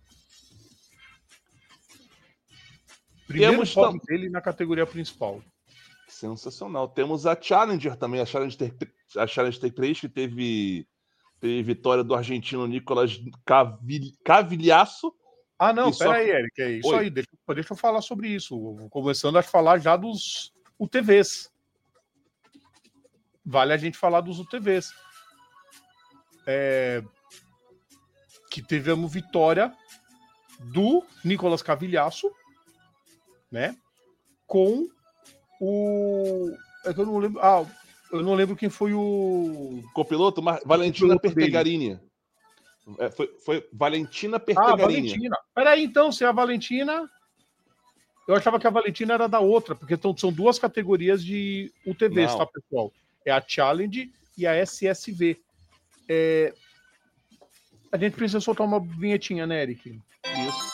Primeiro Temos pódio dele na categoria principal. Sensacional. Temos a Challenger também, a Challenger, a Challenger três, que teve, teve vitória do argentino Nicolas Cavil, Cavilhaço. Ah, não, só... peraí, Eric, é isso Oi. aí. Deixa, deixa eu falar sobre isso. Começando a falar já dos U T Vs. Vale a gente falar dos U T Vs. É... Que tivemos vitória do Nicolas Cavilhaço, né? Com o... É que eu não lembro... Ah, eu não lembro quem foi o... Copiloto? Mar... Valentina o Pertegarini. É, foi, foi Valentina Ah, Pertegarini. Valentina. Peraí, então, se é a Valentina... Eu achava que a Valentina era da outra, porque então, são duas categorias de U T Vs, Não. tá, pessoal? É a Challenge e a S S V. É... A gente precisa soltar uma vinhetinha, né, Eric? Isso.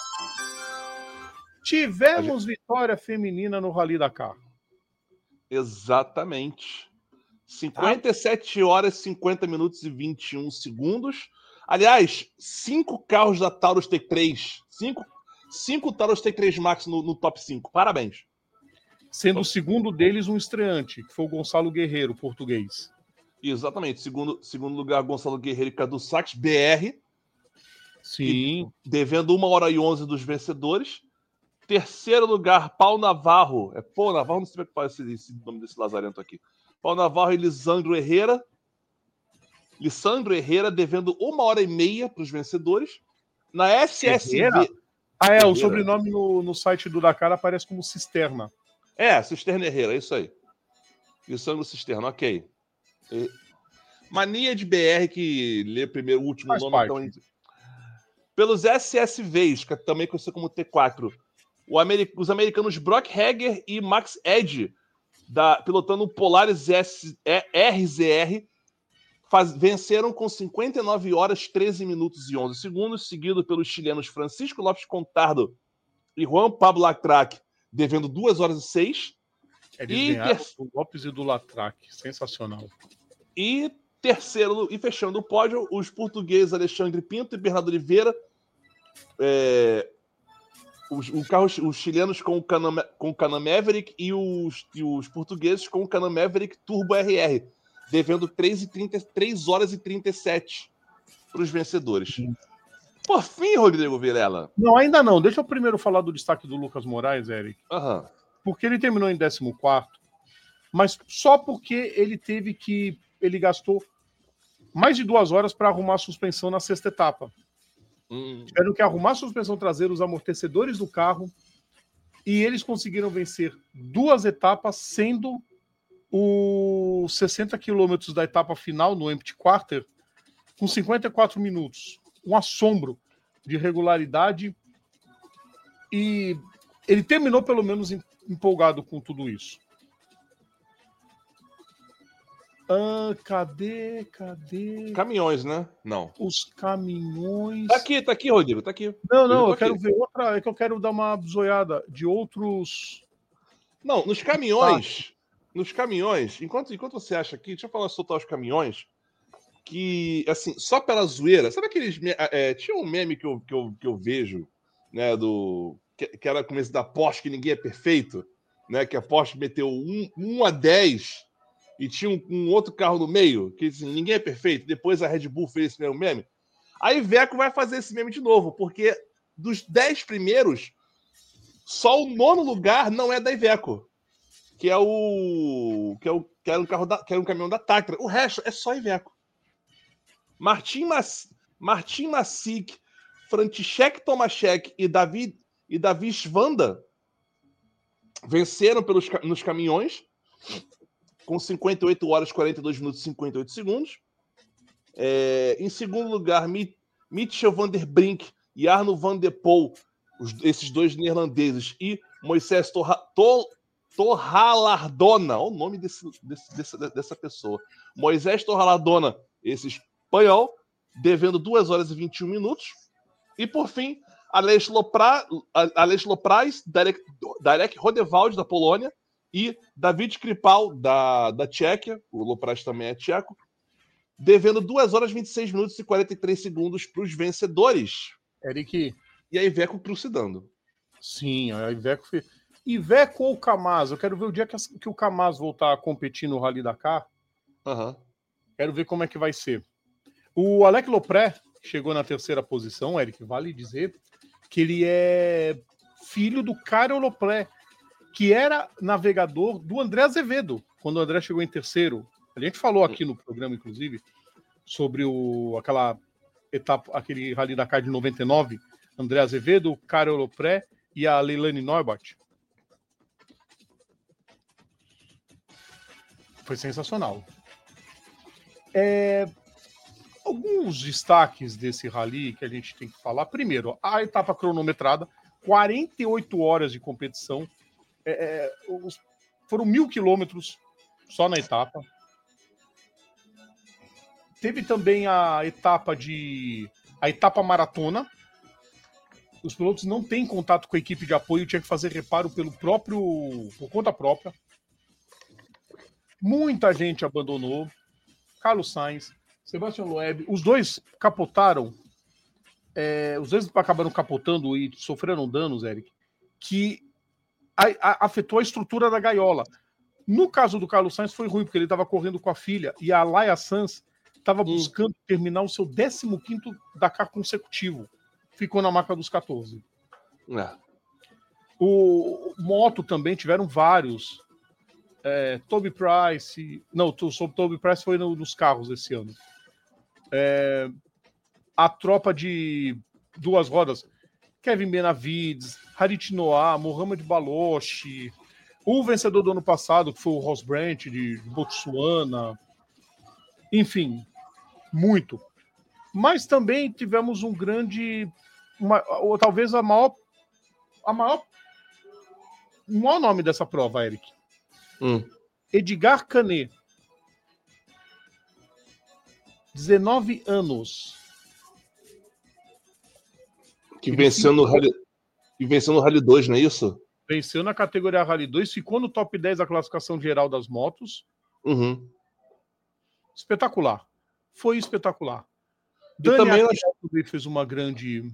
Tivemos gente... vitória feminina no Rally Dakar. Exatamente. cinquenta e sete horas, cinquenta minutos e vinte e um segundos. Aliás, cinco carros da Taurus T três. Cinco, cinco Taurus T três Max no, no top cinco. Parabéns. Sendo o segundo deles um estreante, que foi o Gonçalo Guerreiro, português. Exatamente. Segundo, segundo lugar, Gonçalo Guerreiro e Cadu Sachs, B R. Sim. Devendo uma hora e onze dos vencedores. Terceiro lugar, Paulo Navarro. É Paulo Navarro, não sei como é que faz esse, esse nome desse lazarento aqui. Paulo Navarro e Lisandro Herrera. Lisandro Herrera devendo uma hora e meia para os vencedores. Na S S V... Herrera? Ah, é, Herrera. o sobrenome no, no site do Dakar aparece como Cisterna. É, Cisterna Herrera, é isso aí. Lisandro Cisterna, ok. E... Mania de B R que lê primeiro o último Faz nome. Então... Pelos S S Vs, que também conhecido como T quatro, o Ameri... os americanos Brock Hager e Max Edge, da... pilotando o Polaris S... R Z R, faz... venceram com cinquenta e nove horas, treze minutos e onze segundos, seguido pelos chilenos Francisco Lopes Contardo e Juan Pablo Latrak, devendo duas horas e seis. Eles e ganharam ter... do Lopes e do Latrak. Sensacional. E terceiro, e fechando o pódio, os portugueses Alexandre Pinto e Bernardo Oliveira, é, os, o carro, os chilenos com o Can-Am, com o Can-Am Maverick e os, e os portugueses com o Can-Am Maverick Turbo R R, devendo três horas e trinta e sete para os vencedores. Por fim, Rodrigo Vilela. Não, ainda não. Deixa eu primeiro falar do destaque do Lucas Moraes, Eric. Uhum. Porque ele terminou em décimo quarto, mas só porque ele teve que... Ele gastou mais de duas horas para arrumar a suspensão na sexta etapa. Hum. Tiveram que arrumar a suspensão traseira, os amortecedores do carro, e eles conseguiram vencer duas etapas, sendo os sessenta quilômetros da etapa final, no Empty Quarter, com cinquenta e quatro minutos. Um assombro de regularidade, e ele terminou pelo menos empolgado com tudo isso. Ah, cadê, cadê? Caminhões, né? Não. Os caminhões... Tá aqui, tá aqui, Rodrigo, tá aqui. Não, não, eu, eu quero aqui. ver outra, é que eu quero dar uma zoiada de outros... Não, nos caminhões, ah. nos caminhões, enquanto, enquanto você acha aqui, deixa eu falar soltar os caminhões, que, assim, só pela zoeira, sabe aqueles... É, tinha um meme que eu, que eu, que eu vejo, né, do... Que, que era começo da Porsche, que ninguém é perfeito, né, que a Porsche meteu um a dez e tinha um, um outro carro no meio, que assim, ninguém é perfeito, depois a Red Bull fez esse mesmo meme. A Iveco vai fazer esse meme de novo, porque dos dez primeiros, só o nono lugar não é da Iveco, que é o... que, é o, que, era, um carro da, que era um caminhão da Tactra. O resto é só Iveco. Martin, Mas, Martin Masick, František Tomaszek e David, e Davi Svanda venceram pelos, nos caminhões com cinquenta e oito horas, quarenta e dois minutos e cinquenta e oito segundos. É, em segundo lugar, Mitchell van der Brink e Arno van der Poel, os, esses dois neerlandeses, e Moisés Torralardona, olha o nome desse, desse, dessa, dessa pessoa. Moisés Torralardona, esse espanhol, devendo duas horas e vinte e um minutos. E, por fim, Aleix Lopra, Aleix Loprais, Darek, Darek Rodewald, da Polônia, e David Kripal, da, da Tchequia, o Loprais também é tcheco, devendo duas horas, vinte e seis minutos e quarenta e três segundos para os vencedores. Eric. E a Iveco trucidando. Sim, a Iveco fez. Iveco ou Kamaz? Eu quero ver o dia que, que o Kamaz voltar a competir no Rally Dakar. Uhum. Quero ver como é que vai ser. O Alec Lopré chegou na terceira posição, Eric, vale dizer que ele é filho do Karel Lopré, que era navegador do André Azevedo, quando o André chegou em terceiro. A gente falou aqui no programa, inclusive, sobre o, aquela etapa, aquele Rally Dakar de noventa e nove, André Azevedo, Karel Lopré e a Leilani Neubart. Foi sensacional. É... Alguns destaques desse rally que a gente tem que falar. Primeiro, a etapa cronometrada, quarenta e oito horas de competição. É, é, os, foram mil quilômetros só na etapa. Teve também a etapa de a etapa maratona. Os pilotos não têm contato com a equipe de apoio, tinha que fazer reparo pelo próprio, por conta própria. Muita gente abandonou. Carlos Sainz, Sebastian Loeb, os dois capotaram, é, os dois acabaram capotando e sofreram danos, Eric, que a, a, afetou a estrutura da gaiola. No caso do Carlos Sainz foi ruim, porque ele estava correndo com a filha e a Laia Sanz estava hum. buscando terminar o seu décimo quinto Dakar consecutivo. Ficou na marca dos quatorze. É. O, o Moto também tiveram vários. É, Toby Price. Não, sobre Toby Price foi no, nos carros esse ano. É, a tropa de duas rodas, Kevin Benavides, Harit Noah, Mohamed Baloch, o vencedor do ano passado, que foi o Ross Brandt, de Botsuana, enfim, muito. Mas também tivemos um grande, uma, ou talvez a maior, a maior, o maior nome dessa prova, Eric. Hum. Edgar Canet. dezenove anos. Que venceu no Rally, que venceu no Rally dois, não é isso? Venceu na categoria Rally dois, ficou no top dez da classificação geral das motos. Uhum. Espetacular. Foi espetacular. E Dani também Akiel fez uma grande...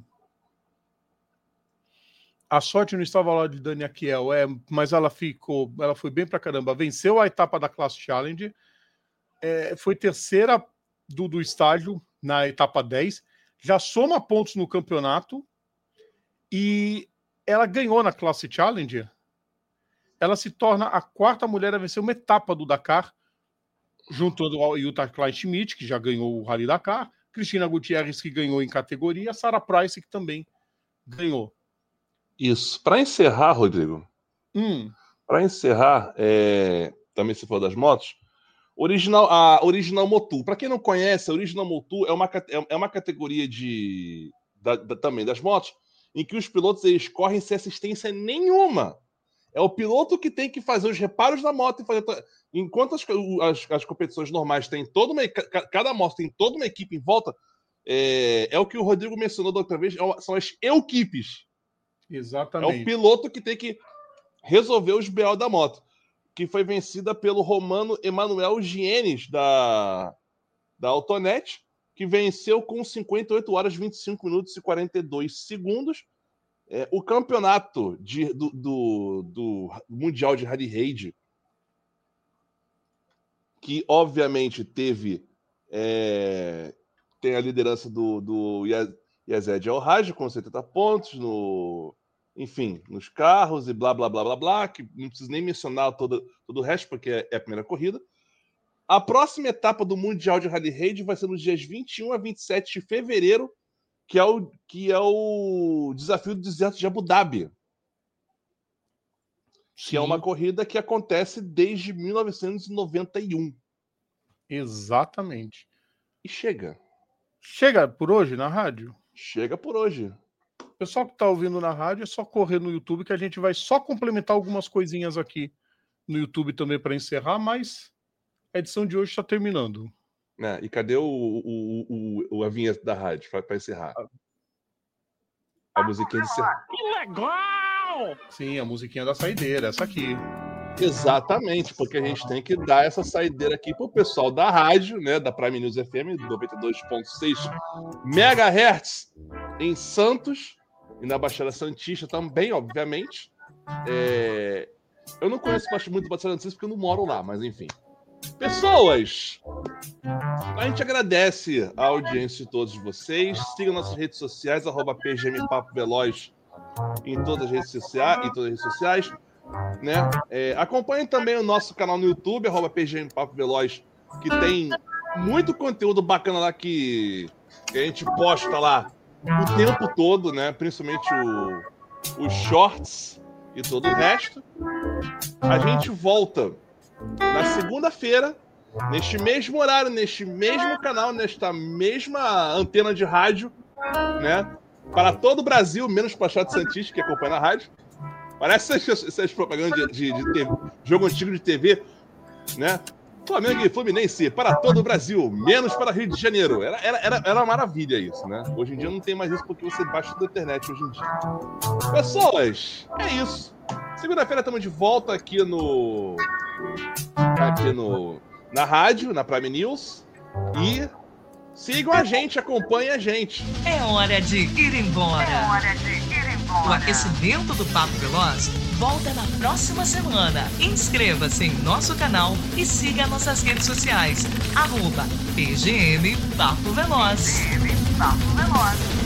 A sorte não estava lá de Dani Akiel, é, mas ela ficou, ela foi bem pra caramba. Venceu a etapa da Class Challenge, é, foi terceira do, do estágio, na etapa dez, já soma pontos no campeonato e ela ganhou na classe Challenger. Ela se torna a quarta mulher a vencer uma etapa do Dakar, juntando ao Jutta Kleinschmidt, que já ganhou o Rally Dakar, Cristina Gutierrez, que ganhou em categoria, Sarah Price, que também ganhou. Isso. Para encerrar, Rodrigo, Hum. para encerrar, é... também se for das motos, original, a Original Motul. Para quem não conhece, a Original Motul é uma, é uma categoria de, da, da, também das motos, em que os pilotos eles correm sem assistência nenhuma. É o piloto que tem que fazer os reparos da moto e fazer. Enquanto as, as, as competições normais têm toda uma. Cada moto tem toda uma equipe em volta. É, é o que o Rodrigo mencionou da outra vez, é uma, são as equipes. Exatamente. É o piloto que tem que resolver os B O da moto. Que foi vencida pelo romano Emanuel Gienes, da, da Autonet, que venceu com cinquenta e oito horas, vinte e cinco minutos e quarenta e dois segundos. É, o campeonato de, do, do, do Mundial de Rally Raid, que obviamente teve é, tem a liderança do, do Yazed El-Haj com setenta pontos, no, enfim, nos carros e blá, blá, blá, blá, blá, que não preciso nem mencionar todo, todo o resto, porque é, é a primeira corrida. A próxima etapa do Mundial de Rally Raid vai ser nos dias vinte e um a vinte e sete de fevereiro, que é o, que é o desafio do deserto de Abu Dhabi. Sim. Que é uma corrida que acontece desde mil novecentos e noventa e um. Exatamente. E chega. Chega por hoje na rádio? Chega por hoje. O pessoal que está ouvindo na rádio é só correr no YouTube, que a gente vai só complementar algumas coisinhas aqui no YouTube também para encerrar, mas a edição de hoje está terminando. É, e cadê o, o, o, o, a vinheta da rádio para encerrar? A musiquinha de encerrar. Que legal! Sim, a musiquinha da saideira, essa aqui. Exatamente, porque a gente tem que dar essa saideira aqui pro pessoal da rádio, né, da Prime News F M, noventa e dois ponto seis megahertz em Santos e na Baixada Santista também, obviamente. É... Eu não conheço muito Baixada Santista porque eu não moro lá, mas enfim. Pessoas, a gente agradece a audiência de todos vocês. Sigam nossas redes sociais, arroba P G M Papo Veloz em todas as redes sociais, em todas as redes sociais, né? É, acompanhem também o nosso canal no YouTube, arroba P G M Papo Veloz, que tem muito conteúdo bacana lá que, que a gente posta lá o tempo todo, né? Principalmente o, os shorts e todo o resto. A gente volta na segunda-feira, neste mesmo horário, neste mesmo canal, nesta mesma antena de rádio, né? Para todo o Brasil, menos para a Baixada Santista, que acompanha na rádio. Parece essas, essas propagandas de, de, de T V, jogo antigo de T V, né? Flamengo e Fluminense para todo o Brasil, menos para Rio de Janeiro. Era, era, era, era uma maravilha isso, né? Hoje em dia não tem mais isso porque você baixa da internet hoje em dia. Pessoas, é isso. Segunda-feira estamos de volta aqui no... aqui no... na rádio, na Prime News. E sigam a gente, acompanhem a gente. É hora de ir embora. É hora de ir embora. O aquecimento do Papo Veloz volta na próxima semana. Inscreva-se em nosso canal e siga nossas redes sociais. Arroba P G M Papo Veloz. P G M Papo Veloz.